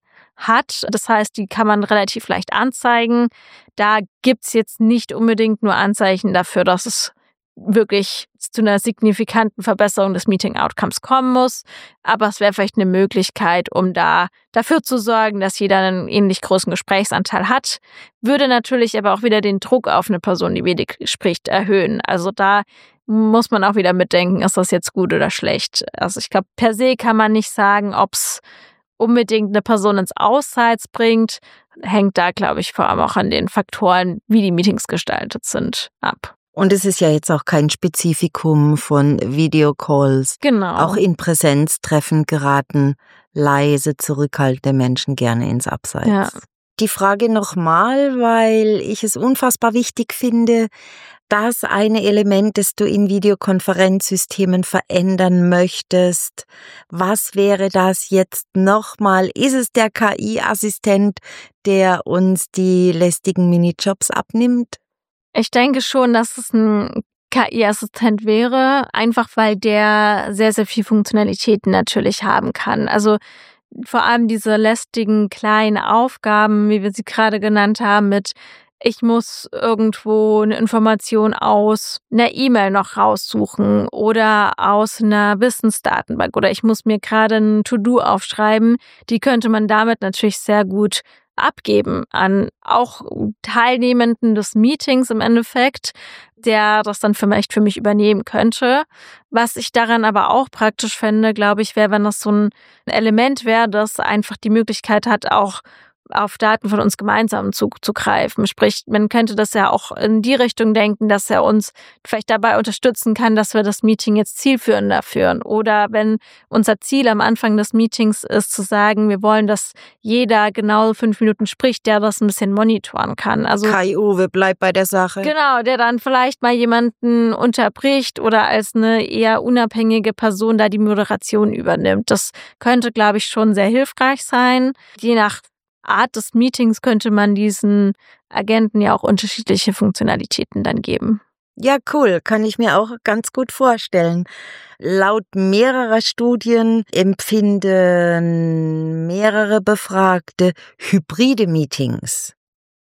hat. Das heißt, die kann man relativ leicht anzeigen. Da gibt's jetzt nicht unbedingt nur Anzeichen dafür, dass es wirklich zu einer signifikanten Verbesserung des Meeting-Outcomes kommen muss. Aber es wäre vielleicht eine Möglichkeit, um dafür zu sorgen, dass jeder einen ähnlich großen Gesprächsanteil hat. Würde natürlich aber auch wieder den Druck auf eine Person, die wenig spricht, erhöhen. Also da muss man auch wieder mitdenken, ist das jetzt gut oder schlecht. Also ich glaube, per se kann man nicht sagen, ob es unbedingt eine Person ins Ausseits bringt, hängt da, glaube ich, vor allem auch an den Faktoren, wie die Meetings gestaltet sind, ab. Und es ist ja jetzt auch kein Spezifikum von Videocalls. Genau. Auch in Präsenztreffen geraten leise, zurückhaltende Menschen gerne ins Abseits. Ja. Die Frage nochmal, weil ich es unfassbar wichtig finde, das eine Element, das du in Videokonferenzsystemen verändern möchtest. Was wäre das jetzt nochmal? Ist es der KI-Assistent, der uns die lästigen Minijobs abnimmt? Ich denke schon, dass es ein KI-Assistent wäre, einfach weil der sehr, sehr viel Funktionalitäten natürlich haben kann. Also vor allem diese lästigen kleinen Aufgaben, wie wir sie gerade genannt haben, mit ich muss irgendwo eine Information aus einer E-Mail noch raussuchen oder aus einer Wissensdatenbank oder ich muss mir gerade ein To-Do aufschreiben. Die könnte man damit natürlich sehr gut abgeben an auch Teilnehmenden des Meetings im Endeffekt, der das dann vielleicht für mich übernehmen könnte. Was ich daran aber auch praktisch fände, glaube ich, wäre, wenn das so ein Element wäre, das einfach die Möglichkeit hat, auch auf Daten von uns gemeinsam zuzugreifen. Sprich, man könnte das ja auch in die Richtung denken, dass er uns vielleicht dabei unterstützen kann, dass wir das Meeting jetzt zielführender führen. Oder wenn unser Ziel am Anfang des Meetings ist, zu sagen, wir wollen, dass jeder genau 5 Minuten spricht, der das ein bisschen monitoren kann. Also Kai-Uwe, bleib bei der Sache. Genau, der dann vielleicht mal jemanden unterbricht oder als eine eher unabhängige Person da die Moderation übernimmt. Das könnte, glaube ich, schon sehr hilfreich sein. Je nach Art des Meetings könnte man diesen Agenten ja auch unterschiedliche Funktionalitäten dann geben. Ja, cool, kann ich mir auch ganz gut vorstellen. Laut mehrerer Studien empfinden mehrere Befragte hybride Meetings,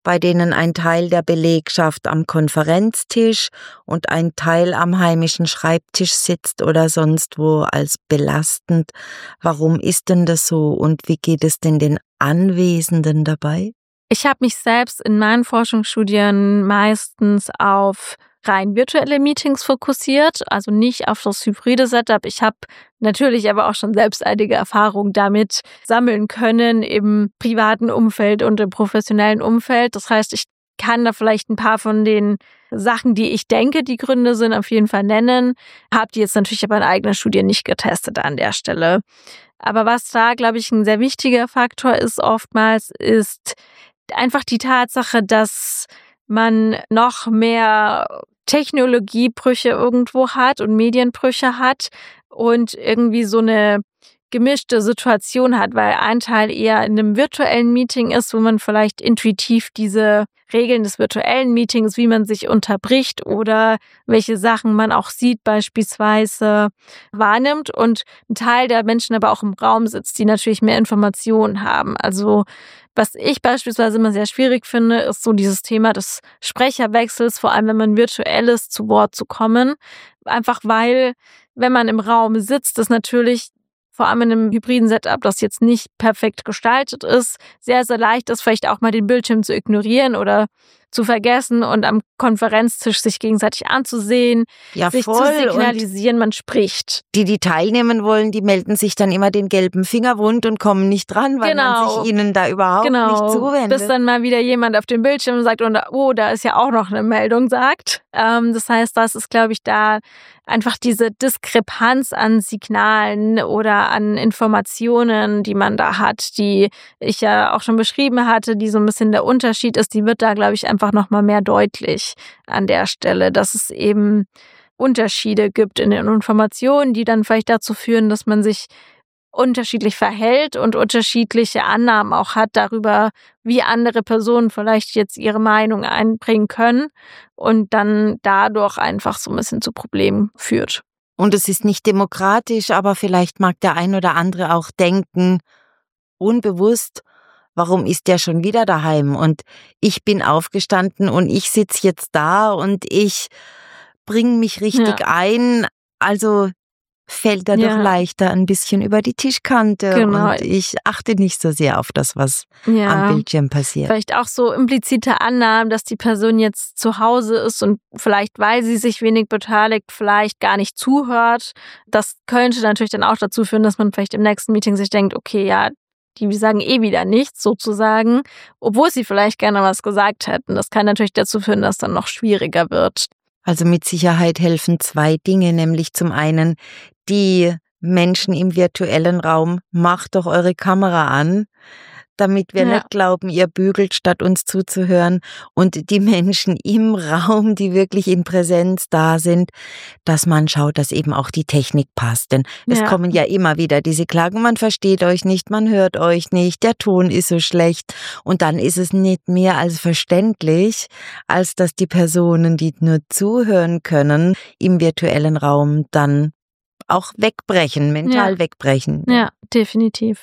bei denen ein Teil der Belegschaft am Konferenztisch und ein Teil am heimischen Schreibtisch sitzt oder sonst wo als belastend. Warum ist denn das so und wie geht es denn den Anwesenden dabei? Ich habe mich selbst in meinen Forschungsstudien meistens auf rein virtuelle Meetings fokussiert, also nicht auf das hybride Setup. Ich habe natürlich aber auch schon selbst einige Erfahrungen damit sammeln können im privaten Umfeld und im professionellen Umfeld. Das heißt, ich kann da vielleicht ein paar von den Sachen, die ich denke, die Gründe sind, auf jeden Fall nennen. Habe die jetzt natürlich aber in eigener Studie nicht getestet an der Stelle. Aber was da, glaube ich, ein sehr wichtiger Faktor ist oftmals, ist einfach die Tatsache, dass man noch mehr Technologiebrüche irgendwo hat und Medienbrüche hat und irgendwie so eine gemischte Situation hat, weil ein Teil eher in einem virtuellen Meeting ist, wo man vielleicht intuitiv diese Regeln des virtuellen Meetings, wie man sich unterbricht oder welche Sachen man auch sieht beispielsweise, wahrnimmt und ein Teil der Menschen aber auch im Raum sitzt, die natürlich mehr Informationen haben. Also was ich beispielsweise immer sehr schwierig finde, ist so dieses Thema des Sprecherwechsels, vor allem wenn man virtuell ist, zu Wort zu kommen. Einfach weil, wenn man im Raum sitzt, das natürlich vor allem in einem hybriden Setup, das jetzt nicht perfekt gestaltet ist, sehr, sehr leicht ist, vielleicht auch mal den Bildschirm zu ignorieren oder zu vergessen und am Konferenztisch sich gegenseitig anzusehen, ja, sich voll. zu signalisieren, man spricht. Die teilnehmen wollen, die melden sich dann immer den gelben Finger wund und kommen nicht dran, weil man sich ihnen da überhaupt nicht zuwendet. Bis dann mal wieder jemand auf dem Bildschirm sagt, und oh, da ist ja auch noch eine Meldung, sagt. Das heißt, das ist, glaube ich, da einfach diese Diskrepanz an Signalen oder an Informationen, die man da hat, die ich ja auch schon beschrieben hatte, die so ein bisschen der Unterschied ist, die wird da, glaube ich, einfach noch mal mehr deutlich an der Stelle, dass es eben Unterschiede gibt in den Informationen, die dann vielleicht dazu führen, dass man sich unterschiedlich verhält und unterschiedliche Annahmen auch hat darüber, wie andere Personen vielleicht jetzt ihre Meinung einbringen können und dann dadurch einfach so ein bisschen zu Problemen führt. Und es ist nicht demokratisch, aber vielleicht mag der ein oder andere auch denken, unbewusst, warum ist der schon wieder daheim? Und ich bin aufgestanden und ich sitze jetzt da und ich bringe mich richtig ein. Also fällt er doch leichter ein bisschen über die Tischkante und ich achte nicht so sehr auf das, was am Bildschirm passiert. Vielleicht auch so implizite Annahmen, dass die Person jetzt zu Hause ist und vielleicht, weil sie sich wenig beteiligt, vielleicht gar nicht zuhört. Das könnte natürlich dann auch dazu führen, dass man vielleicht im nächsten Meeting sich denkt, okay, ja, die sagen eh wieder nichts sozusagen, obwohl sie vielleicht gerne was gesagt hätten. Das kann natürlich dazu führen, dass dann noch schwieriger wird. Also mit Sicherheit helfen zwei Dinge, nämlich zum einen die Menschen im virtuellen Raum, macht doch eure Kamera an, damit wir nicht glauben, ihr bügelt, statt uns zuzuhören. Und die Menschen im Raum, die wirklich in Präsenz da sind, dass man schaut, dass eben auch die Technik passt. Denn es kommen ja immer wieder diese Klagen, man versteht euch nicht, man hört euch nicht, der Ton ist so schlecht. Und dann ist es nicht mehr als verständlich, als dass die Personen, die nur zuhören können, im virtuellen Raum dann auch wegbrechen, mental wegbrechen. Ja, definitiv.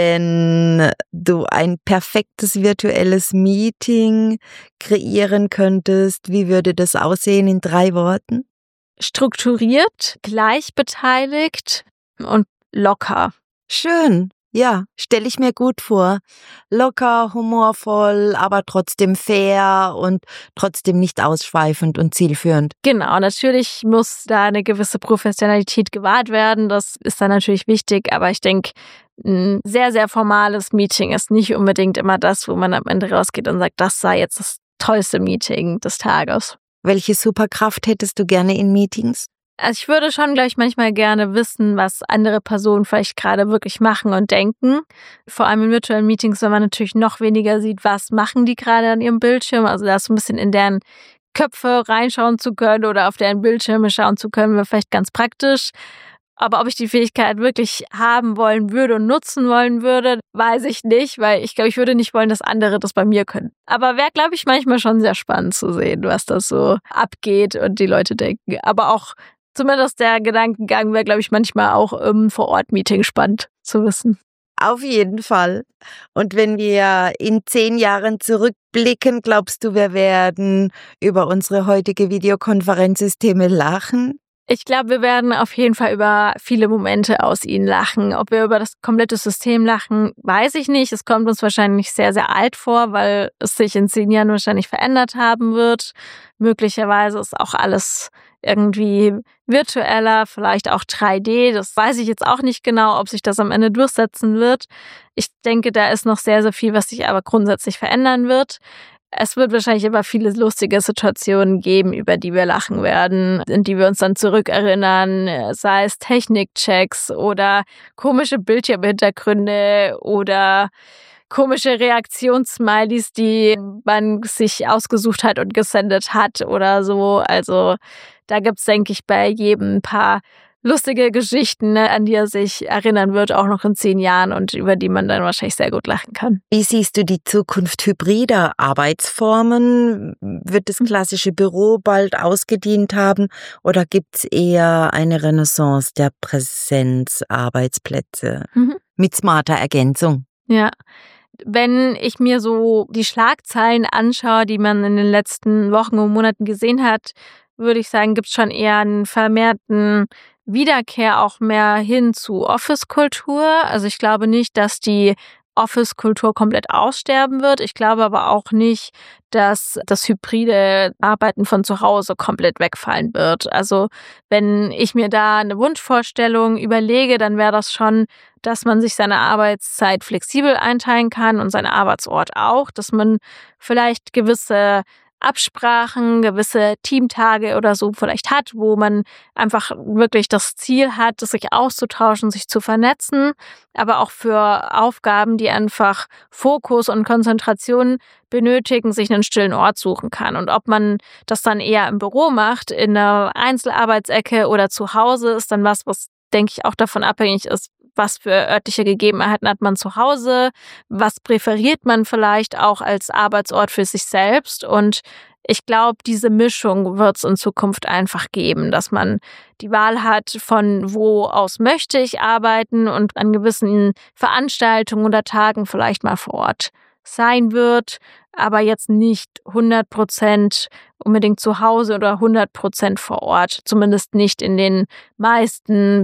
Wenn du ein perfektes virtuelles Meeting kreieren könntest, wie würde das aussehen in 3 Worten? Strukturiert, gleichbeteiligt und locker. Schön. Ja, stelle ich mir gut vor. Locker, humorvoll, aber trotzdem fair und trotzdem nicht ausschweifend und zielführend. Genau, natürlich muss da eine gewisse Professionalität gewahrt werden. Das ist dann natürlich wichtig, aber ich denke, ein sehr, sehr formales Meeting ist nicht unbedingt immer das, wo man am Ende rausgeht und sagt, das sei jetzt das tollste Meeting des Tages. Welche Superkraft hättest du gerne in Meetings? Also ich würde schon gleich manchmal gerne wissen, was andere Personen vielleicht gerade wirklich machen und denken. Vor allem in virtuellen Meetings, wenn man natürlich noch weniger sieht, was machen die gerade an ihrem Bildschirm. Also da so ein bisschen in deren Köpfe reinschauen zu können oder auf deren Bildschirme schauen zu können, wäre vielleicht ganz praktisch. Aber ob ich die Fähigkeit wirklich haben wollen würde und nutzen wollen würde, weiß ich nicht, weil ich glaube, ich würde nicht wollen, dass andere das bei mir können. Aber wäre, glaube ich, manchmal schon sehr spannend zu sehen, was das so abgeht und die Leute denken. Aber auch zumindest der Gedankengang wäre, glaube ich, manchmal auch im Vor-Ort-Meeting spannend zu wissen. Auf jeden Fall. Und wenn wir in 10 Jahren zurückblicken, glaubst du, wir werden über unsere heutige Videokonferenzsysteme lachen? Ich glaube, wir werden auf jeden Fall über viele Momente aus ihnen lachen. Ob wir über das komplette System lachen, weiß ich nicht. Es kommt uns wahrscheinlich sehr, sehr alt vor, weil es sich in 10 Jahren wahrscheinlich verändert haben wird. Möglicherweise ist auch alles irgendwie virtueller, vielleicht auch 3D. Das weiß ich jetzt auch nicht genau, ob sich das am Ende durchsetzen wird. Ich denke, da ist noch sehr, sehr viel, was sich aber grundsätzlich verändern wird. Es wird wahrscheinlich aber viele lustige Situationen geben, über die wir lachen werden, in die wir uns dann zurückerinnern, sei es Technikchecks oder komische Bildschirmhintergründe oder komische Reaktionssmileys, die man sich ausgesucht hat und gesendet hat oder so. Also da gibt's, denke ich, bei jedem ein paar lustige Geschichten, an die er sich erinnern wird, auch noch in 10 Jahren und über die man dann wahrscheinlich sehr gut lachen kann. Wie siehst du die Zukunft hybrider Arbeitsformen? Wird das klassische Büro bald ausgedient haben oder gibt's eher eine Renaissance der Präsenzarbeitsplätze mit smarter Ergänzung? Ja. Wenn ich mir so die Schlagzeilen anschaue, die man in den letzten Wochen und Monaten gesehen hat, würde ich sagen, gibt es schon eher einen vermehrten Wiederkehr auch mehr hin zu Office-Kultur. Also ich glaube nicht, dass die Office-Kultur komplett aussterben wird. Ich glaube aber auch nicht, dass das hybride Arbeiten von zu Hause komplett wegfallen wird. Also wenn ich mir da eine Wunschvorstellung überlege, dann wäre das schon, dass man sich seine Arbeitszeit flexibel einteilen kann und seinen Arbeitsort auch, dass man vielleicht gewisse Absprachen, gewisse Teamtage oder so vielleicht hat, wo man einfach wirklich das Ziel hat, sich auszutauschen, sich zu vernetzen, aber auch für Aufgaben, die einfach Fokus und Konzentration benötigen, sich einen stillen Ort suchen kann. Und ob man das dann eher im Büro macht, in einer Einzelarbeitsecke oder zu Hause, ist dann was denke ich, auch davon abhängig ist, was für örtliche Gegebenheiten hat man zu Hause, was präferiert man vielleicht auch als Arbeitsort für sich selbst. Und ich glaube, diese Mischung wird es in Zukunft einfach geben, dass man die Wahl hat, von wo aus möchte ich arbeiten und an gewissen Veranstaltungen oder Tagen vielleicht mal vor Ort sein wird, aber jetzt nicht 100% unbedingt zu Hause oder 100% vor Ort, zumindest nicht in den meisten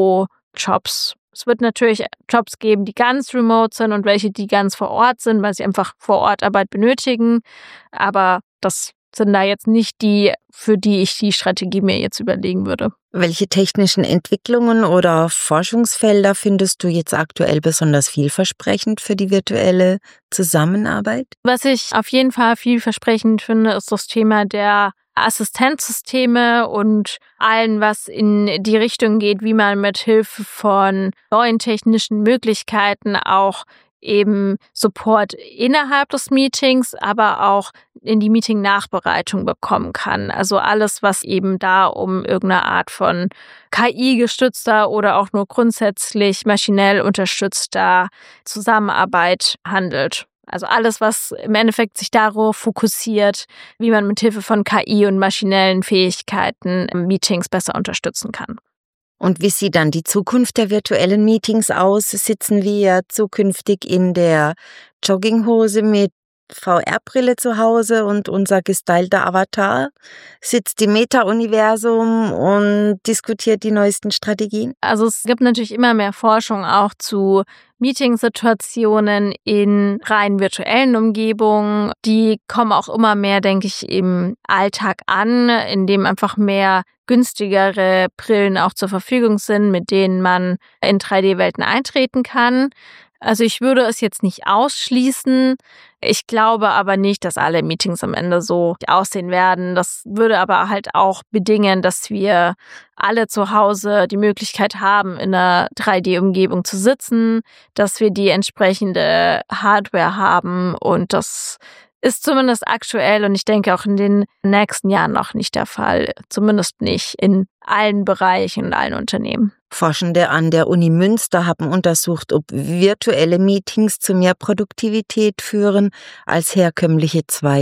Bürojobs. Es wird natürlich Jobs geben, die ganz remote sind und welche, die ganz vor Ort sind, weil sie einfach vor Ort Arbeit benötigen, aber das sind da jetzt nicht die, für die ich die Strategie mir jetzt überlegen würde. Welche technischen Entwicklungen oder Forschungsfelder findest du jetzt aktuell besonders vielversprechend für die virtuelle Zusammenarbeit? Was ich auf jeden Fall vielversprechend finde, ist das Thema der Assistenzsysteme und allen, was in die Richtung geht, wie man mit Hilfe von neuen technischen Möglichkeiten auch eben Support innerhalb des Meetings, aber auch in die Meeting-Nachbereitung bekommen kann. Also alles, was eben da um irgendeine Art von KI-gestützter oder auch nur grundsätzlich maschinell unterstützter Zusammenarbeit handelt. Also alles, was im Endeffekt sich darauf fokussiert, wie man mit Hilfe von KI und maschinellen Fähigkeiten Meetings besser unterstützen kann. Und wie sieht dann die Zukunft der virtuellen Meetings aus? Sitzen wir zukünftig in der Jogginghose mit VR-Brille zu Hause und unser gestylter Avatar sitzt im Meta-Universum und diskutiert die neuesten Strategien? Also es gibt natürlich immer mehr Forschung auch zu Meetingsituationen in rein virtuellen Umgebungen. Die kommen auch immer mehr, denke ich, im Alltag an, in dem einfach mehr günstigere Brillen auch zur Verfügung sind, mit denen man in 3D-Welten eintreten kann. Also ich würde es jetzt nicht ausschließen. Ich glaube aber nicht, dass alle Meetings am Ende so aussehen werden. Das würde aber halt auch bedingen, dass wir alle zu Hause die Möglichkeit haben, in einer 3D-Umgebung zu sitzen, dass wir die entsprechende Hardware haben und das ist zumindest aktuell und ich denke auch in den nächsten Jahren noch nicht der Fall. Zumindest nicht in allen Bereichen und allen Unternehmen. Forschende an der Uni Münster haben untersucht, ob virtuelle Meetings zu mehr Produktivität führen als herkömmliche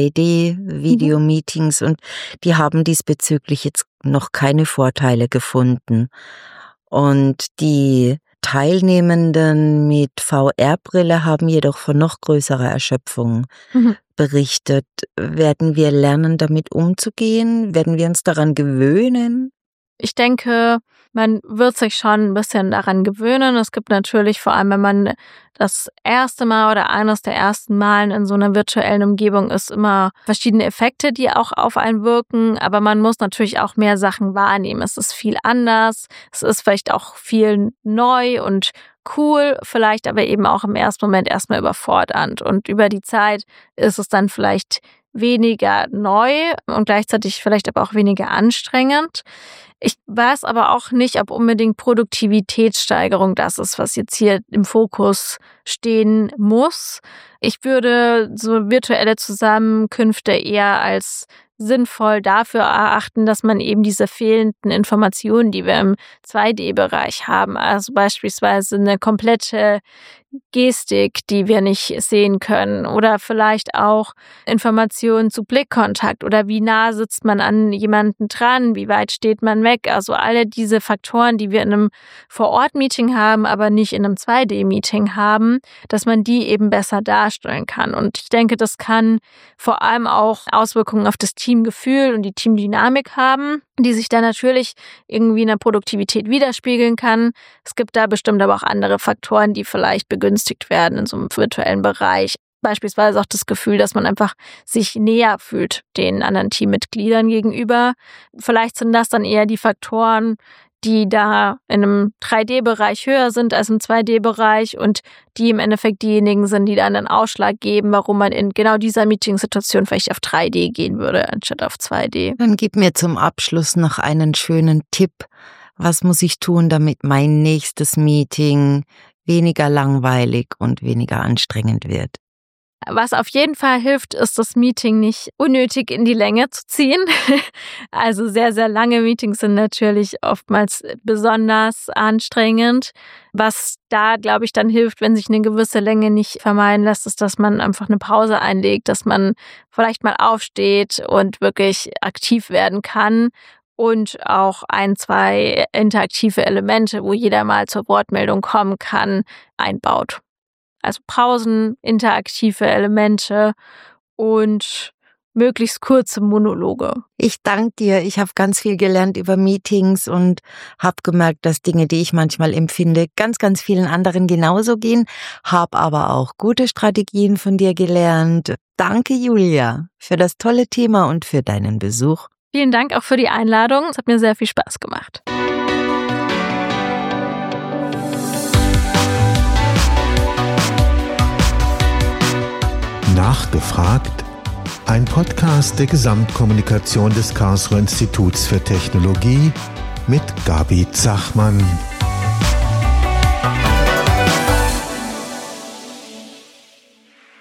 2D-Video-Meetings und die haben diesbezüglich jetzt noch keine Vorteile gefunden. Und die Teilnehmenden mit VR-Brille haben jedoch von noch größerer Erschöpfung berichtet. Werden wir lernen, damit umzugehen? Werden wir uns daran gewöhnen? Ich denke, man wird sich schon ein bisschen daran gewöhnen. Es gibt natürlich, vor allem wenn man das erste Mal oder eines der ersten Malen in so einer virtuellen Umgebung ist, immer verschiedene Effekte, die auch auf einen wirken. Aber man muss natürlich auch mehr Sachen wahrnehmen. Es ist viel anders. Es ist vielleicht auch viel neu und cool, vielleicht aber eben auch im ersten Moment erstmal überfordernd. Und über die Zeit ist es dann vielleicht weniger neu und gleichzeitig vielleicht aber auch weniger anstrengend. Ich weiß aber auch nicht, ob unbedingt Produktivitätssteigerung das ist, was jetzt hier im Fokus stehen muss. Ich würde so virtuelle Zusammenkünfte eher als sinnvoll dafür erachten, dass man eben diese fehlenden Informationen, die wir im 2D-Bereich haben, also beispielsweise eine komplette Gestik, die wir nicht sehen können, oder vielleicht auch Informationen zu Blickkontakt oder wie nah sitzt man an jemanden dran, wie weit steht man weg, also alle diese Faktoren, die wir in einem Vor-Ort-Meeting haben, aber nicht in einem 2D-Meeting haben, dass man die eben besser darstellen kann. Und ich denke, das kann vor allem auch Auswirkungen auf das Teamgefühl und die Teamdynamik haben, die sich dann natürlich irgendwie in der Produktivität widerspiegeln kann. Es gibt da bestimmt aber auch andere Faktoren, die vielleicht begünstigt werden in so einem virtuellen Bereich. Beispielsweise auch das Gefühl, dass man einfach sich näher fühlt den anderen Teammitgliedern gegenüber. Vielleicht sind das dann eher die Faktoren, die da in einem 3D-Bereich höher sind als im 2D-Bereich und die im Endeffekt diejenigen sind, die dann einen Ausschlag geben, warum man in genau dieser Meetingsituation vielleicht auf 3D gehen würde, anstatt auf 2D. Dann gib mir zum Abschluss noch einen schönen Tipp. Was muss ich tun, damit mein nächstes Meeting weniger langweilig und weniger anstrengend wird? Was auf jeden Fall hilft, ist, das Meeting nicht unnötig in die Länge zu ziehen. Also sehr, sehr lange Meetings sind natürlich oftmals besonders anstrengend. Was da, glaube ich, dann hilft, wenn sich eine gewisse Länge nicht vermeiden lässt, ist, dass man einfach eine Pause einlegt, dass man vielleicht mal aufsteht und wirklich aktiv werden kann. Und auch 1, 2 interaktive Elemente, wo jeder mal zur Wortmeldung kommen kann, einbaut. Also Pausen, interaktive Elemente und möglichst kurze Monologe. Ich danke dir. Ich habe ganz viel gelernt über Meetings und habe gemerkt, dass Dinge, die ich manchmal empfinde, ganz, ganz vielen anderen genauso gehen. Habe aber auch gute Strategien von dir gelernt. Danke, Julia, für das tolle Thema und für deinen Besuch. Vielen Dank auch für die Einladung. Es hat mir sehr viel Spaß gemacht. Nachgefragt, ein Podcast der Gesamtkommunikation des Karlsruher Instituts für Technologie mit Gabi Zachmann.